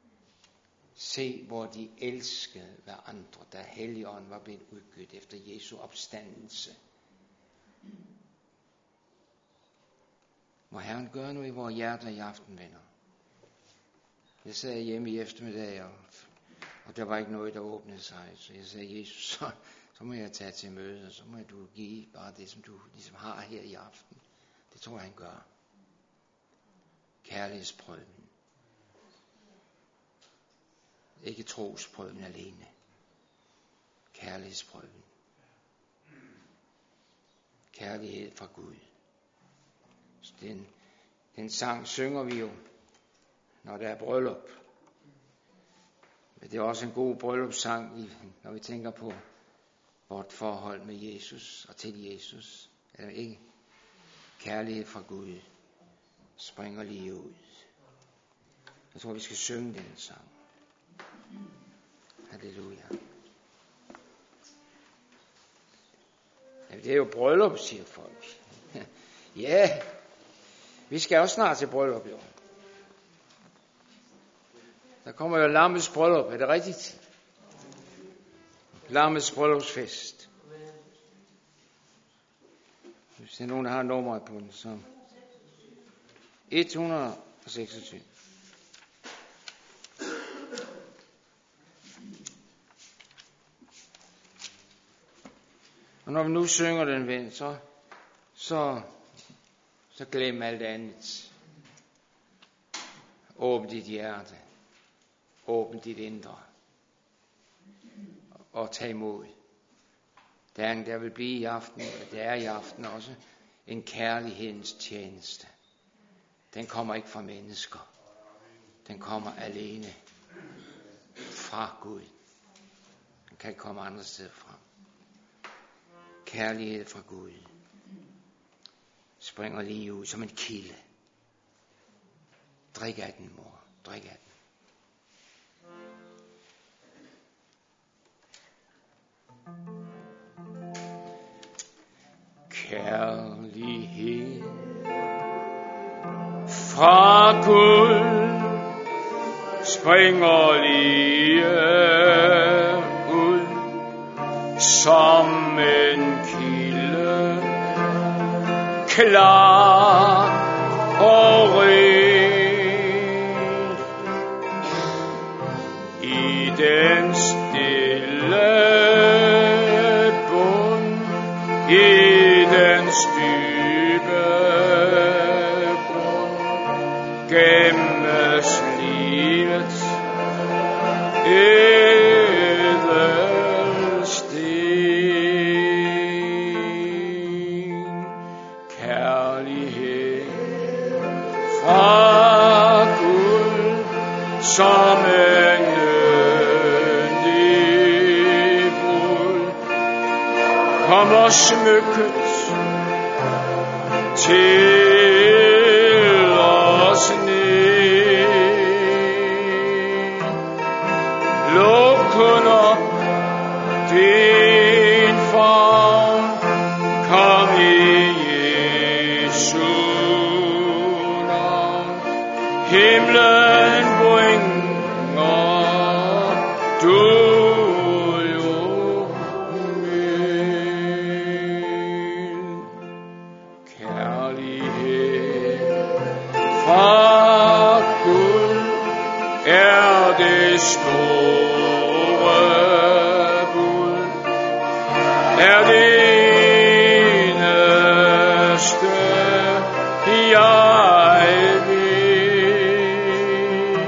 Se, hvor de elskede hverandre, da Helligånden var blevet udgivet efter Jesu opstandelse. Må Herren gøre noget i vores hjerter i aften, venner. Jeg sad hjemme i eftermiddag, og, og der var ikke noget, der åbnede sig. Så jeg sagde, Jesus, så, så må jeg tage til møde, og så må du give bare det, som du ligesom har her i aften. Det tror jeg, han gør. Kærlighedsprøven. Ikke trosprøven alene. Kærlighedsprøven. Kærlighed fra Gud. Den, den sang synger vi jo, når der er bryllup. Men det er også en god bryllupssang, når vi tænker på vort forhold med Jesus og til Jesus. Eller ikke? Kærlighed fra Gud springer lige ud. Jeg tror, vi skal synge den sang. Halleluja. Ja, det er jo bryllup, siger folk. Ja, vi skal også snart til bryllup, jo. Der kommer jo lammets bryllup, er det rigtigt? Lammets bryllupsfest. Hvis der er nogen, der har nummeret på den, så et hundrede og seksogtyve. Og når vi nu synger den, ven, så, så, så glem alt andet. Åbn dit hjerte. Åbn dit indre. Og tag imod. Der, er, der vil blive i aften, og der er i aften også, en kærlighedens tjeneste. Den kommer ikke fra mennesker. Den kommer alene fra Gud. Den kan ikke komme andre steder fra. Kærlighed fra Gud springer lige ud som en kilde. Drik af den, mor. Drik af den. Kærlighed fra Gud springer lige ud som en kilde, klar og ren. I den stille bund, i den dybe grund, gemmes livets ædelsten. Kærlighed fra Gud som en yndig brud kommer smykket til os ned. Luk under din favn, kom i Jesu navn. Himlen bringer du jo med. Kærlighed fra Gud er det store bud, er det eneste jeg vil.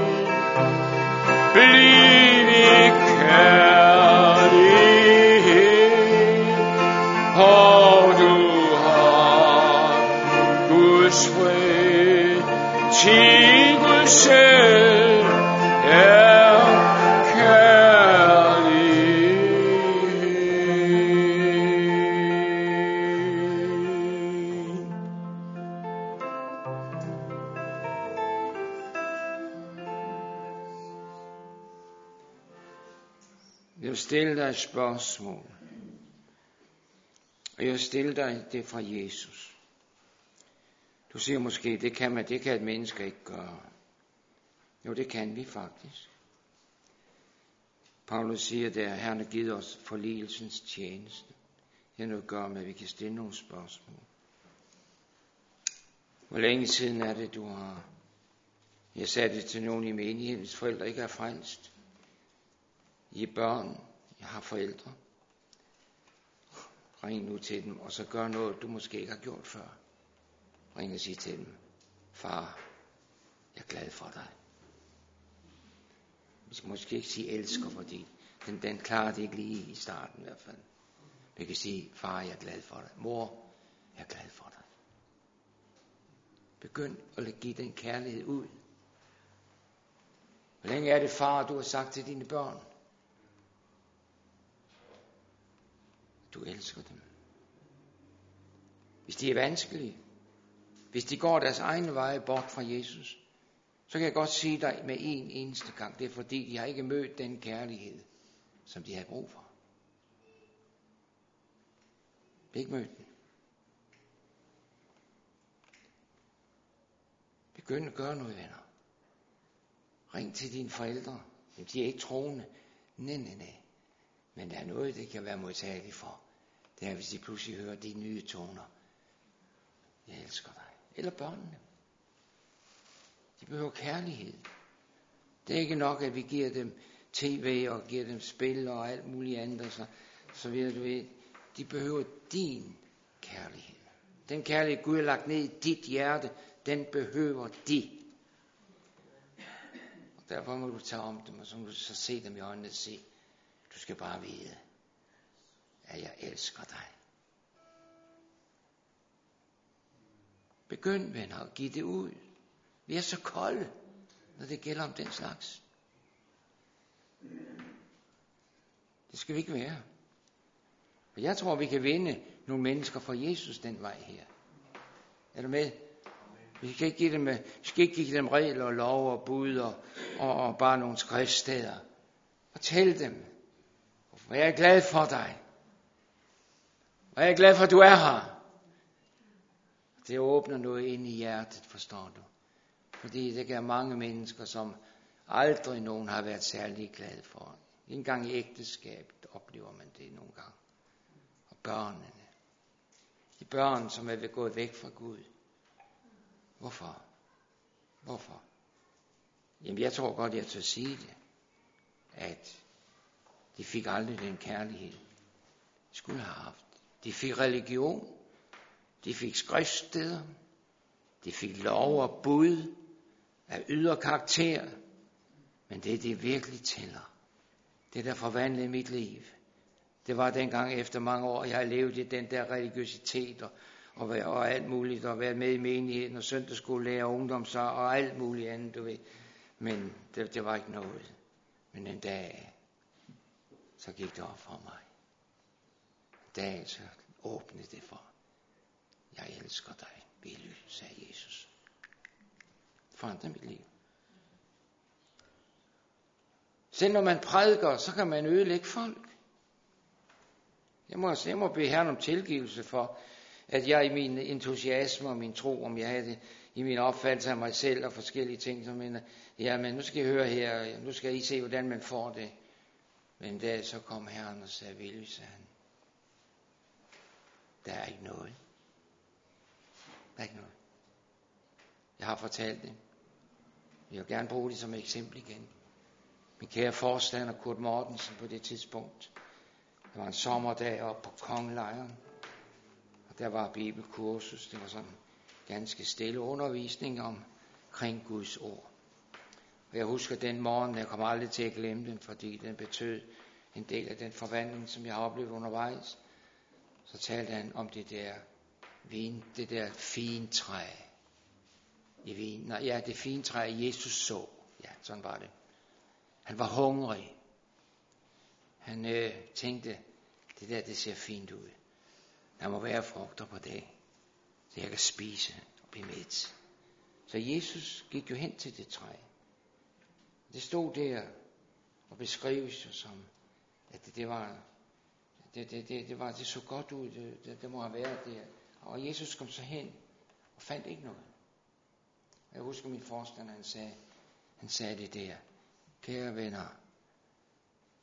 Bliv i kærlighed, og du har Guds fred. Til Gud selv er kærlighed. Jeg vil stille dig et spørgsmål. Og jeg vil stille dig det fra Jesus. Du siger måske, det kan man, det kan et menneske ikke gøre. Jo, det kan vi faktisk. Paulus siger der, at Herren har givet os forligelsens tjeneste. Det har noget at gøre med, at vi kan stille nogle spørgsmål. Hvor længe siden er det, du har... Jeg sagde det til nogle i menigheden, hvis forældre ikke er frelst. I er børn, jeg har forældre. Ring nu til dem, og så gør noget, du måske ikke har gjort før. Ring og sig til dem, far, jeg er glad for dig. Vi skal måske ikke sige elsker, fordi den, den klarer det ikke lige i starten i hvert fald. Vi kan sige, far, jeg er glad for dig. Mor, jeg er glad for dig. Begynd at give den kærlighed ud. Hvor længe er det, far, du har sagt til dine børn? Du elsker dem. Hvis de er vanskelige, hvis de går deres egne veje bort fra Jesus, så kan jeg godt sige dig med en eneste gang, det er fordi, de har ikke mødt den kærlighed, som de har brug for. De har ikke mødt den. Begynd at gøre noget, venner. Ring til dine forældre. De er ikke troende. Nej, nej, nej. Men der er noget, det kan være modtageligt for. Det er, hvis de pludselig hører de nye toner. Jeg elsker dig. Eller børnene. De behøver kærlighed. Det er ikke nok, at vi giver dem tv og giver dem spil og alt muligt andet. Så, så ved du ved, de behøver din kærlighed. Den kærlighed, Gud har lagt ned i dit hjerte, den behøver de. Og derfor må du tage om dem, og så må du så se dem i øjnene og sige, du skal bare vide, at jeg elsker dig. Begynd, venner, at give det ud. Vi er så kolde, når det gælder om den slags. Det skal vi ikke være. For jeg tror, vi kan vinde nogle mennesker for Jesus den vej her. Er du med? Vi skal ikke give dem, vi skal ikke give dem regler og lov og bud og, og, og bare nogle skriftsteder. Fortæl dem, hvor jeg er glad for dig. Og jeg er glad for, at du er her. Det åbner noget ind i hjertet, forstår du. Fordi det er mange mennesker, som aldrig nogen har været særlig glad for. Ikke engang i ægteskabet oplever man det nogle gange. Og børnene. De børn, som er gået væk fra Gud. Hvorfor? Hvorfor? Jamen jeg tror godt, jeg tør sige det. At de fik aldrig den kærlighed, de skulle have haft. De fik religion. De fik skriftsteder. De fik lov og bud af ydre karakter. Men det, det virkelig tæller. Det, der forvandlede mit liv. Det var dengang efter mange år, jeg har levet i den der religiøsitet og, og, og alt muligt. Og været med i menigheden og søndagsskolelærer og ungdomsår og alt muligt andet, du ved. Men det, det var ikke noget. Men en dag, så gik det op for mig. En dag, så åbnede det for. Jeg elsker dig, Billy, sagde Jesus. Forandre mit liv. Selv når man prædiker, så kan man ødelægge folk. Jeg må, jeg må bede Herren om tilgivelse for, at jeg i min entusiasme og min tro, om jeg havde det i min opfattelse af mig selv og forskellige ting, som mener, ja, men nu skal I høre her, nu skal I se, hvordan man får det. Men da så kom Herren og sagde, Billy, sagde han, der er ikke noget. Der er ikke noget. Jeg har fortalt det. Jeg vil gerne bruge det som et eksempel igen. Min kære forstander Kurt Mortensen på det tidspunkt. Der var en sommerdag oppe på Kongelejren. Og der var bibelkursus. Det var sådan ganske stille undervisning omkring Guds ord. Og jeg husker den morgen, jeg kommer aldrig til at glemme den, fordi den betød en del af den forvandling, som jeg har oplevet undervejs. Så talte han om det der vin, det der fine træ i vinen. Nej, ja, det fine træ, Jesus så. Ja, sådan var det. Han var hungrig. Han øh, tænkte, det der, det ser fint ud. Der må være frugter på det, så jeg kan spise og blive mæt. Så Jesus gik jo hen til det træ. Det stod der og beskrives jo som, at det, det var, det, det, det, det var, det så godt ud, det, det, det må have været der. Og Jesus kom så hen og fandt ikke noget. Jeg husker min forstander, han sagde, han sagde det der, kære venner,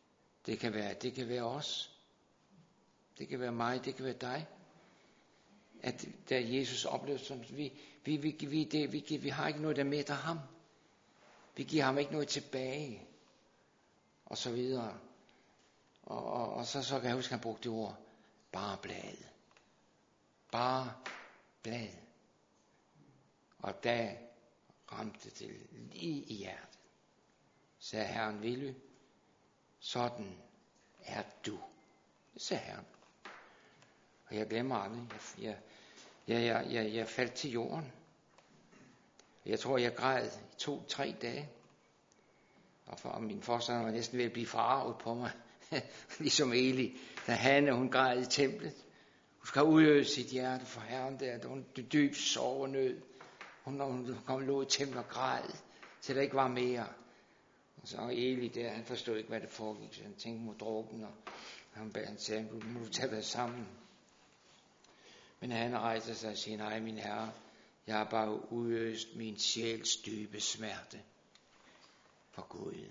Det kan være, det kan være os. Det kan være mig, det kan være dig. At da Jesus oplevede sådan, vi, vi, vi, vi, det, vi, vi har ikke noget der med til ham. Vi giver ham ikke noget tilbage. Og så videre. Og, og, og så, så kan jeg huske, at han brugte det ord. Bare blade. Bare blade. Og da ramte det lige i hjertet. Sagde Herren Willy, sådan er du. Det sagde Herren. Og jeg glemmer aldrig. Jeg, jeg, jeg, jeg, jeg faldt til jorden. Jeg tror, jeg græd i to-tre dage. Og, for, og min forstander var næsten ved at blive forarvet på mig. Ligesom Eli, da Hanne, hun græd i templet. Hun skal udøve sit hjerte for Herren der. Det var en dyb sorgenød. Hun, hun kom lå i templet og græd, til der ikke var mere. Og så Eli der, han forstod ikke, hvad det foregik. Så han tænkte mod dråben, og han bad, han sagde, nu må du tage dig sammen. Men han rejser sig og siger, nej, min herre, jeg har bare udøst min sjæls dybe smerte for Gud.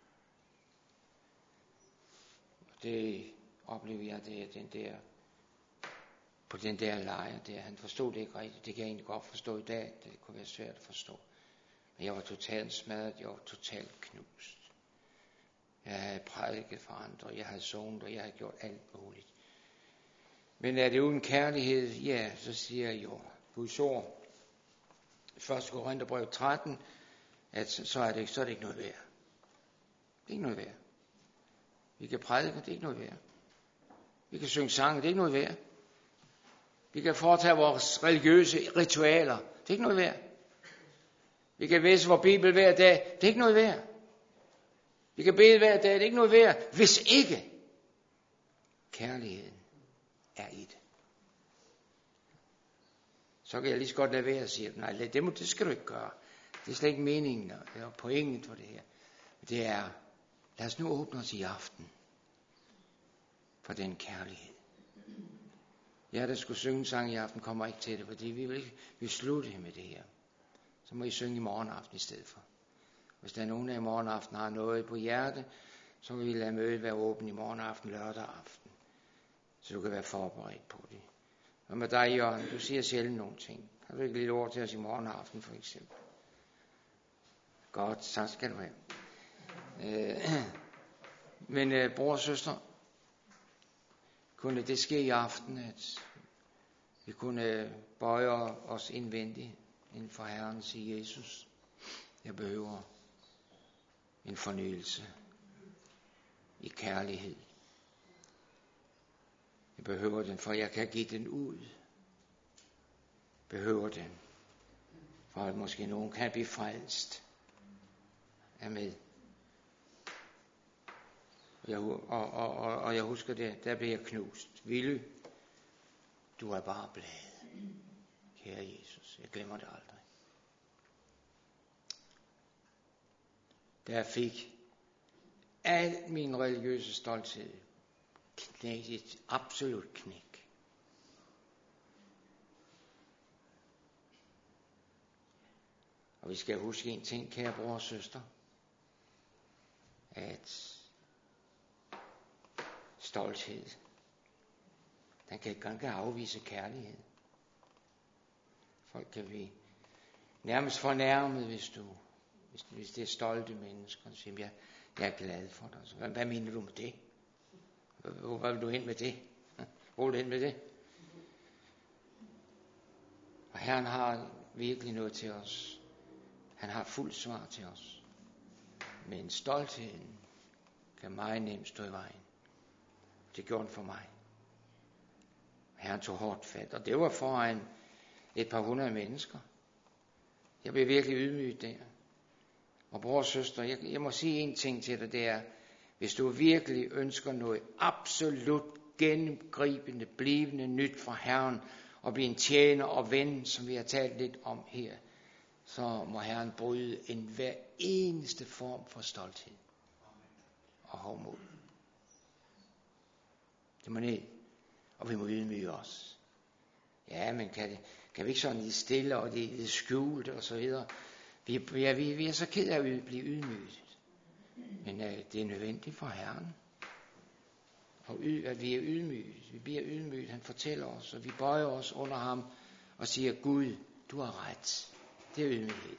Og det oplever jeg, det er den der, på den der lejr der. Han forstod det ikke rigtigt. Det kan jeg egentlig godt forstå i dag. Det kunne være svært at forstå. Men jeg var totalt smadret. Jeg var totalt knust. Jeg havde prædiket for andre. Jeg havde sunget, og jeg havde gjort alt muligt. Men er det uden kærlighed? Ja, så siger jeg jo. Guds ord. første Korintherbrev tretten. At så er det, så er det ikke noget værd. Det er ikke noget værd. Vi kan prædike, det er ikke noget værd. Vi kan synge sange, det er ikke noget værd. Vi kan foretage vores religiøse ritualer. Det er ikke noget værd. Vi kan læse vores Bibel hver dag. Det er ikke noget værd. Vi kan bede hver dag. Det er ikke noget værd. Hvis ikke kærligheden er i det. Så kan jeg lige så godt lade være at sige, nej, det, må, det skal du ikke gøre. Det er slet ikke meningen og pointet for det her. Det er, lad os nu åbne os i aften for den kærlighed. Jeg der skulle synge en sang i aften, kommer ikke til det, fordi vi vil ikke vi vil slutte med det her. Så må I synge i morgen aften i stedet for. Hvis der er nogen af i morgen aften har noget på hjerte, så vil vi lade mødet være åben i morgen aften, lørdag aften. Så du kan være forberedt på det. Og med dig, Jørgen, du siger sjældent nogle ting. Har du ikke lidt ord til os i morgen aften, for eksempel? Godt, så skal du have. Øh, men øh, bror og søster, kunne det ske i aften, at vi kunne bøje os indvendigt inden for Herren og sige, Jesus, jeg behøver en fornyelse i kærlighed. Jeg behøver den, for jeg kan give den ud. Behøver den, for at måske nogen kan blive frelst. Er med. Og jeg, og, og, og, og jeg husker det, der blev jeg knust. Willy, du er bare blad. Kære Jesus, jeg glemmer det aldrig. Der fik al min religiøse stolthed knægt et absolut knæk. Og vi skal huske en ting, kære bror og søster, at stolthed, den kan ikke engang afvise kærlighed. Folk kan blive nærmest fornærmet, hvis du, hvis, hvis det er stolte mennesker, og siger, jeg, jeg er glad for dig. Så, hvad, hvad mener du med det? Hvor, hvor vil du hen med det? Hvor vil du hen med det? Og Herren har virkelig noget til os. Han har fuld svar til os. Men stoltheden kan meget nemt stå i vejen. Det gjorde den for mig. Herren tog hårdt fat, og det var foran et par hundrede mennesker. Jeg blev virkelig ydmyget der. Og bror og søster, jeg, jeg må sige en ting til dig, det er, hvis du virkelig ønsker noget absolut gennemgribende, blivende nyt fra Herren, og blive en tjener og ven, som vi har talt lidt om her, så må Herren bryde en hver eneste form for stolthed og hovmod. Det må ned, og vi må ydmyge os. Ja, men kan, det, kan vi ikke sådan lidt stille og lidt, lidt skjult og så videre? Vi, vi, er, vi er så ked af at blive ydmyget. Men uh, det er nødvendigt for Herren. og yd, at vi er ydmyget. Vi bliver ydmyget. Han fortæller os, og vi bøjer os under ham og siger, Gud, du har ret. Det er ydmyghed.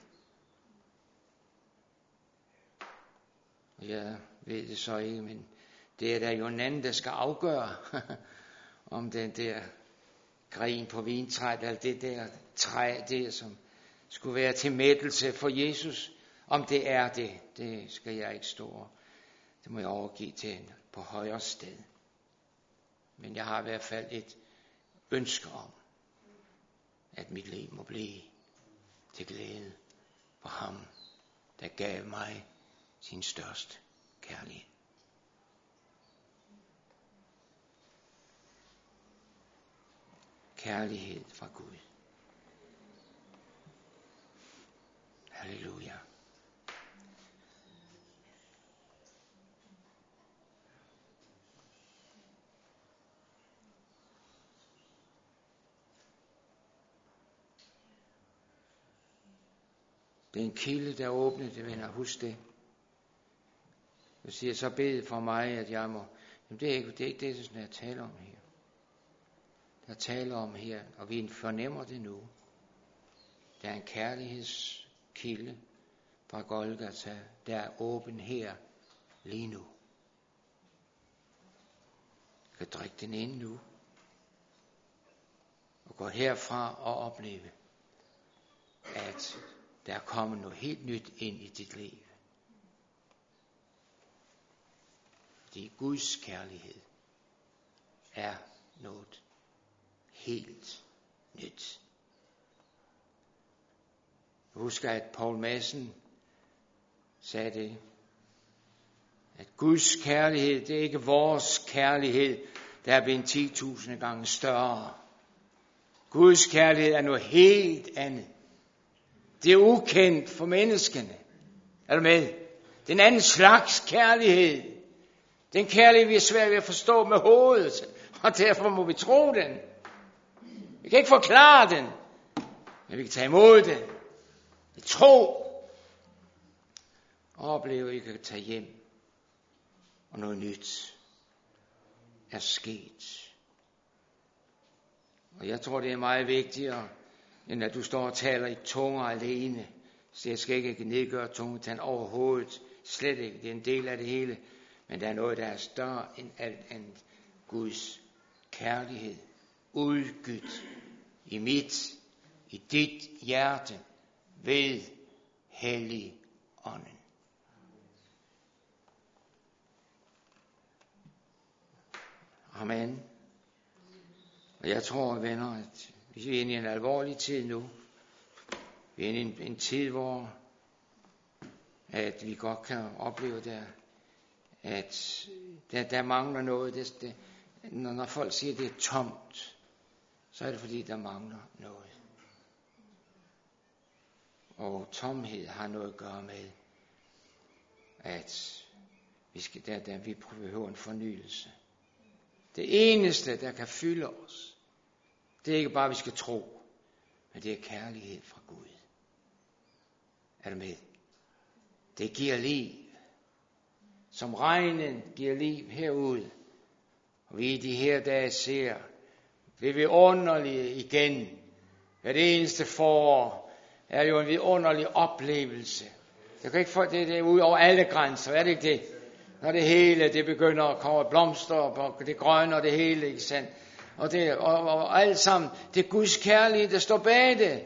Jeg ved det så ikke, men det er der jo en anden, der skal afgøre, om den der gren på vintræet, eller det der træ, det som skulle være til mættelse for Jesus, om det er det, det skal jeg ikke stå. Det må jeg overgive til en på højere sted. Men jeg har i hvert fald et ønske om, at mit liv må blive til glæde for ham, der gav mig sin største kærlighed. Kærlighed fra Gud. Halleluja. Det er en kilde, der åbner det, venner. Husk det. Jeg siger, så bed for mig, at jeg må... Jamen, det er ikke det, er ikke det som jeg taler om her. Der taler om her, og vi fornemmer det nu. Der er en kærlighedskilde fra Golgata, der er åben her lige nu. Du kan drikke den ind nu. Og gå herfra og opleve, at der er kommet noget helt nyt ind i dit liv. Fordi Guds kærlighed er noget helt nyt. Jeg husker, at Poul Madsen sagde det, at Guds kærlighed, det er ikke vores kærlighed, der er blevet ti tusind gange større. Guds kærlighed er noget helt andet. Det er ukendt for menneskene. Er du med? Den anden slags kærlighed. Den kærlighed, vi er svært ved at forstå med hovedet, og derfor må vi tro den. Vi kan ikke forklare den, men vi kan tage imod den. Vi tro og opleve, at vi kan tage hjem, og noget nyt er sket. Og jeg tror, det er meget vigtigere, end at du står og taler i tunger alene. Så jeg skal ikke nedgøre tungetand overhovedet. Slet ikke. Det er en del af det hele. Men der er noget, der er større end alt andet. Guds kærlighed. Udgydt i mit, i dit hjerte, ved Helligånden. Amen. Og jeg tror, venner, at vi er inde i en alvorlig tid nu. Vi er inde i en, en tid, hvor at vi godt kan opleve der, at der, der mangler noget. Det, det, når, når folk siger, at det er tomt, så er det fordi, der mangler noget. Og tomhed har noget at gøre med, at vi, skal, der, der, vi behøver en fornyelse. Det eneste, der kan fylde os, det er ikke bare, at vi skal tro, men det er kærlighed fra Gud. Er du med? Det giver liv. Som regnen giver liv herude. Og vi i de her dage ser, det vidunderlige igen. Hver det eneste forår er jo en vidunderlig oplevelse. Jeg kan ikke få det, det ud over alle grænser, er det ikke det? Når det hele, det begynder at komme blomster, og det grønne og det hele, ikke sandt? Og, det, og, og alt sammen, det er Guds kærlighed, der står bag det.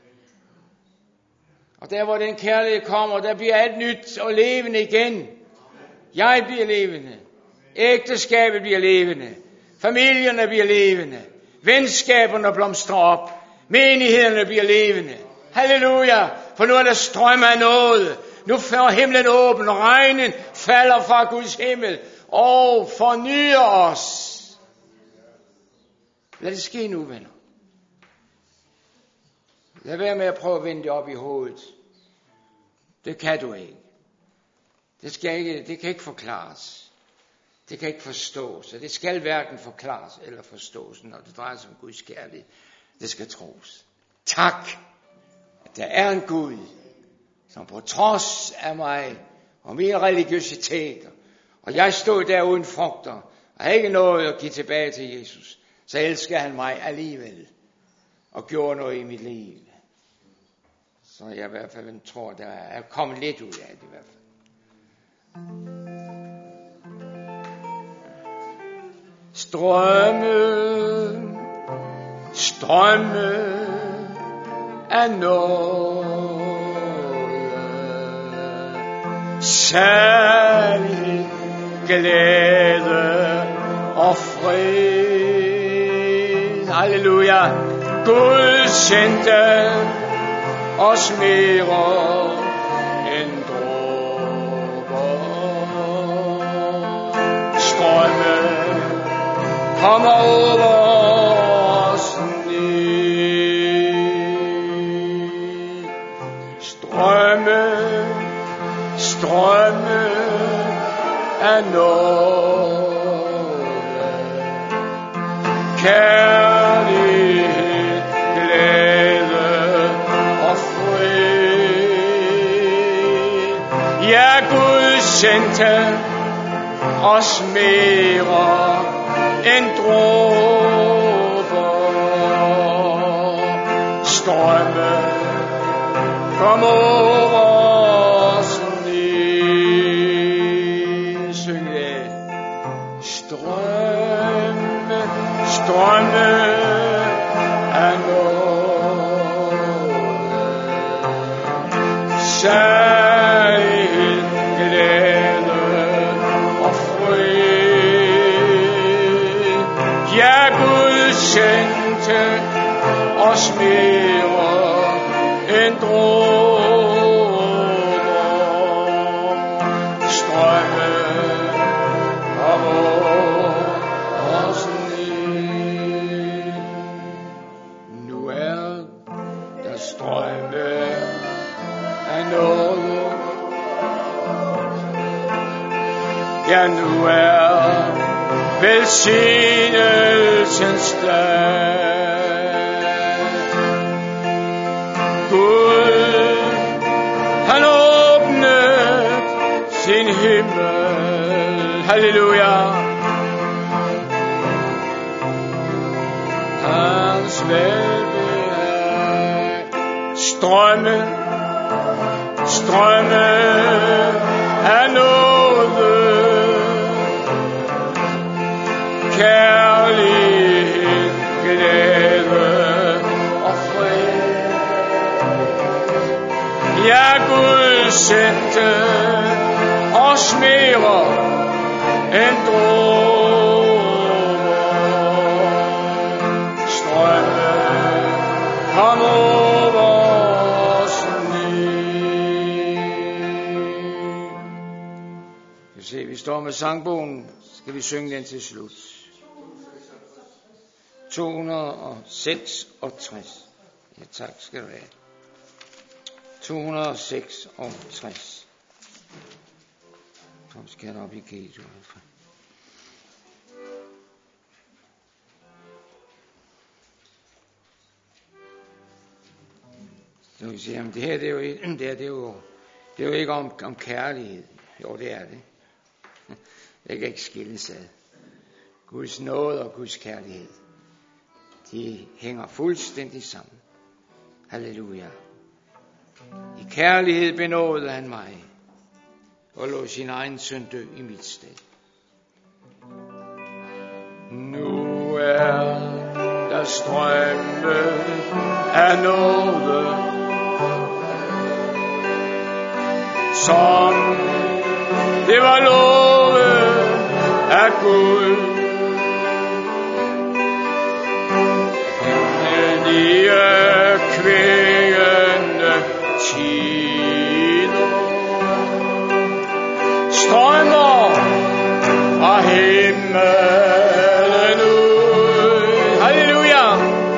Og der hvor den kærlighed kommer, der bliver alt nyt og levende igen. Jeg bliver levende. Ægteskabet bliver levende. Familierne bliver levende. Venskaberne blomstrer op. Menighederne bliver levende. Halleluja. For nu er der strøm af noget. Nu får himlen åben, og regnen falder fra Guds himmel og fornyer os. Lad det ske nu, venner. Lad være med at prøve at vende det op i hovedet. Det kan du ikke. Det, skal ikke, det kan ikke forklares. Det kan ikke forstås. Og det skal hverken forklares eller forstås, når det drejer sig om Guds kærlighed. Det skal tros. Tak, at der er en Gud, som på trods af mig og mine religiøsiteter, og jeg stod der uden frugter, Jeg har ikke noget at give tilbage til Jesus. Så elsker han mig alligevel. Og gjorde noget i mit liv. Så jeg i hvert fald tror, der er kommet lidt ud af det i hvert fald. Strømme, strømme af nåde, særlig glæde og fred. Halleluja. Gud sendte os mere end dråber. Strømme kommer over os ned. Strømme, strømme af nåde, kærlighed, glæde og fred. Ja, Gud sendte os mere end dråber. Strømme kom over os ned. Syng det. Strømme, strømme af nåde, særlig glæde og fred. Ja, Gud sendte os mere end dråber. Strømme kom over os ned. Nu er der strømme af nåde. Ja, nu er velsignelsens dag. Gud, han åbnede sin himmel. Halleluja. Hans velbehag. Strømme, strømme af nåde, kærlighed, glæde og fred. Ja, Gud sendte os mere end dråber. Strømme kom over os ned. Vi se, vi står med sangbogen. Skal vi synge den til slut? to hundrede og seksogtres. Ja, tak skal du have. to hundrede og seksogtres. Så skal jeg op i G. Så vi siger, det her det er jo, det her, det er jo, det er jo ikke om, om kærlighed. Jo, det er det. Det kan ikke skilles ad. Guds nåde og Guds kærlighed, de hænger fuldstændig sammen. Halleluja. I kærlighed benådede han mig og lod sin egen søn dø i mit sted. Nu er der strømme af nåde, som det var lovet af Gud. Hellige kvægende tider strømmer fra himmelen ud. Halleluja!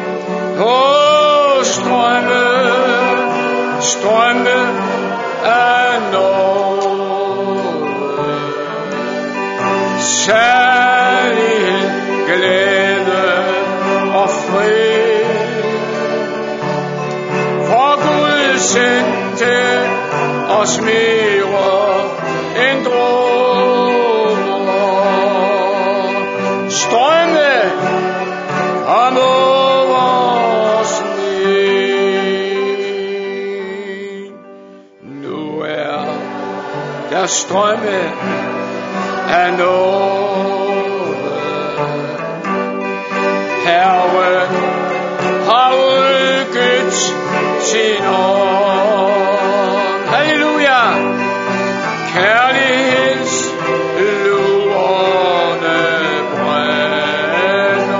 Åh, strømme, strømme af nåde, særlig glæde og fred. For Gud sendte os mere end dråber. kom over os ned. Nu er der strømme af nåde. Herren har udgivet sin ånd. Halleluja! Kærligheds lugerne brænder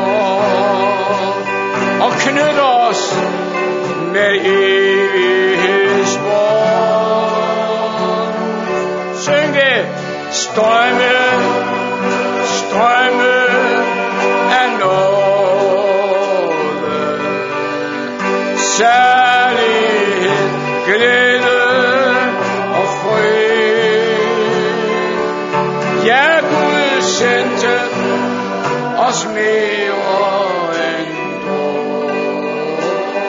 og knytter os med evighedsbånd. Syng det! Strømme, strømme af nåde, særlighed, glæde og fred. Ja, Gud sendte os mere end drøm.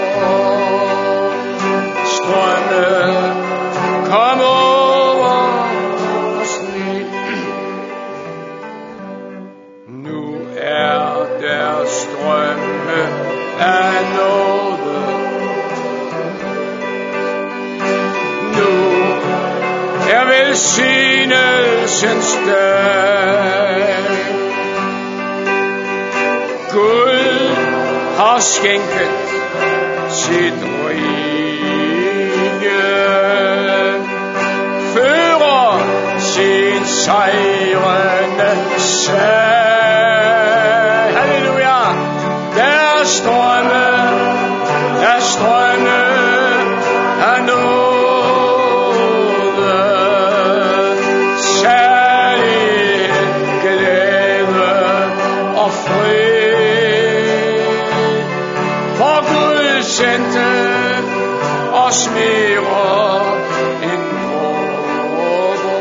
Strømme, kom over os ned. Nu er der strømme af nåde. Nu er velsignelsens dag. Gud har skænket sit rige, fører sin sejrende sag. Halleluja! Der strømme, der strømme af nåde, særlighed, glæde og fred. For Gud sendte os mere end dråber.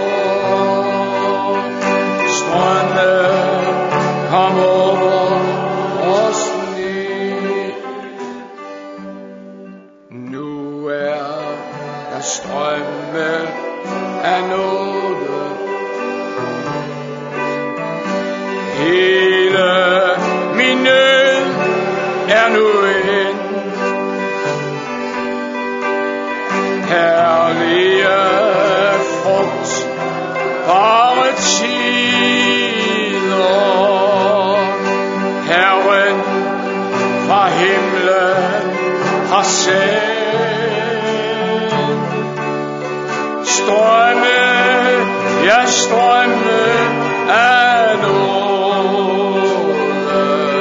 Strømme, kom over os ned. Nu er der strømme af nåde. Hele min nød er nu en herlige frugt, bare tider. Herren fra himlen har sendt strømme, ja strømme af nåde,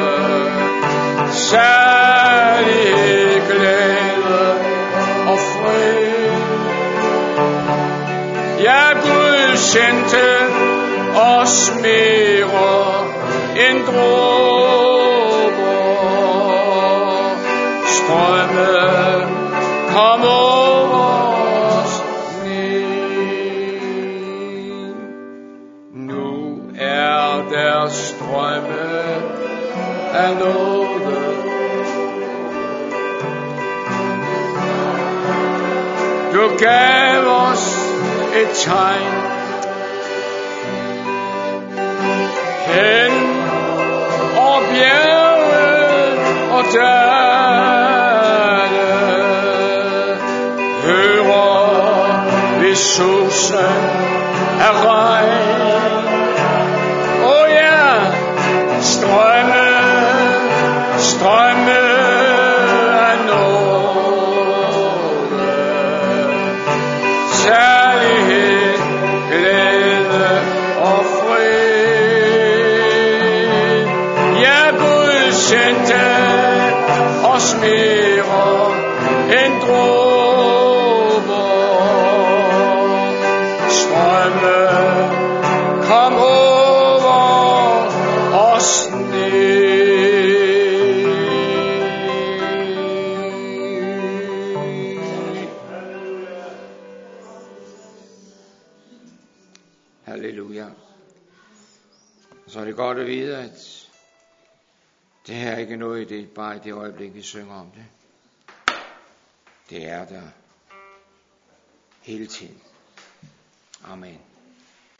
særlig glæde og fred. Ja, Gud sendte os mere end dråber. Strømme, kom over os ned. Nu er der strømme af nåde. Du gav os et tegn hen og bjerget og dale. Hører vi susen af regn. Åh ja, strømme, strømme af nåde, særlighed, glæde og fred. Ja, Gud sendte os mere end dråber. Strømme, kom over os ned. Halleluja. Så er det godt at vide, at det her er ikke noget, det er bare i det øjeblik, vi synger om det. Det er der hele tiden. Amen.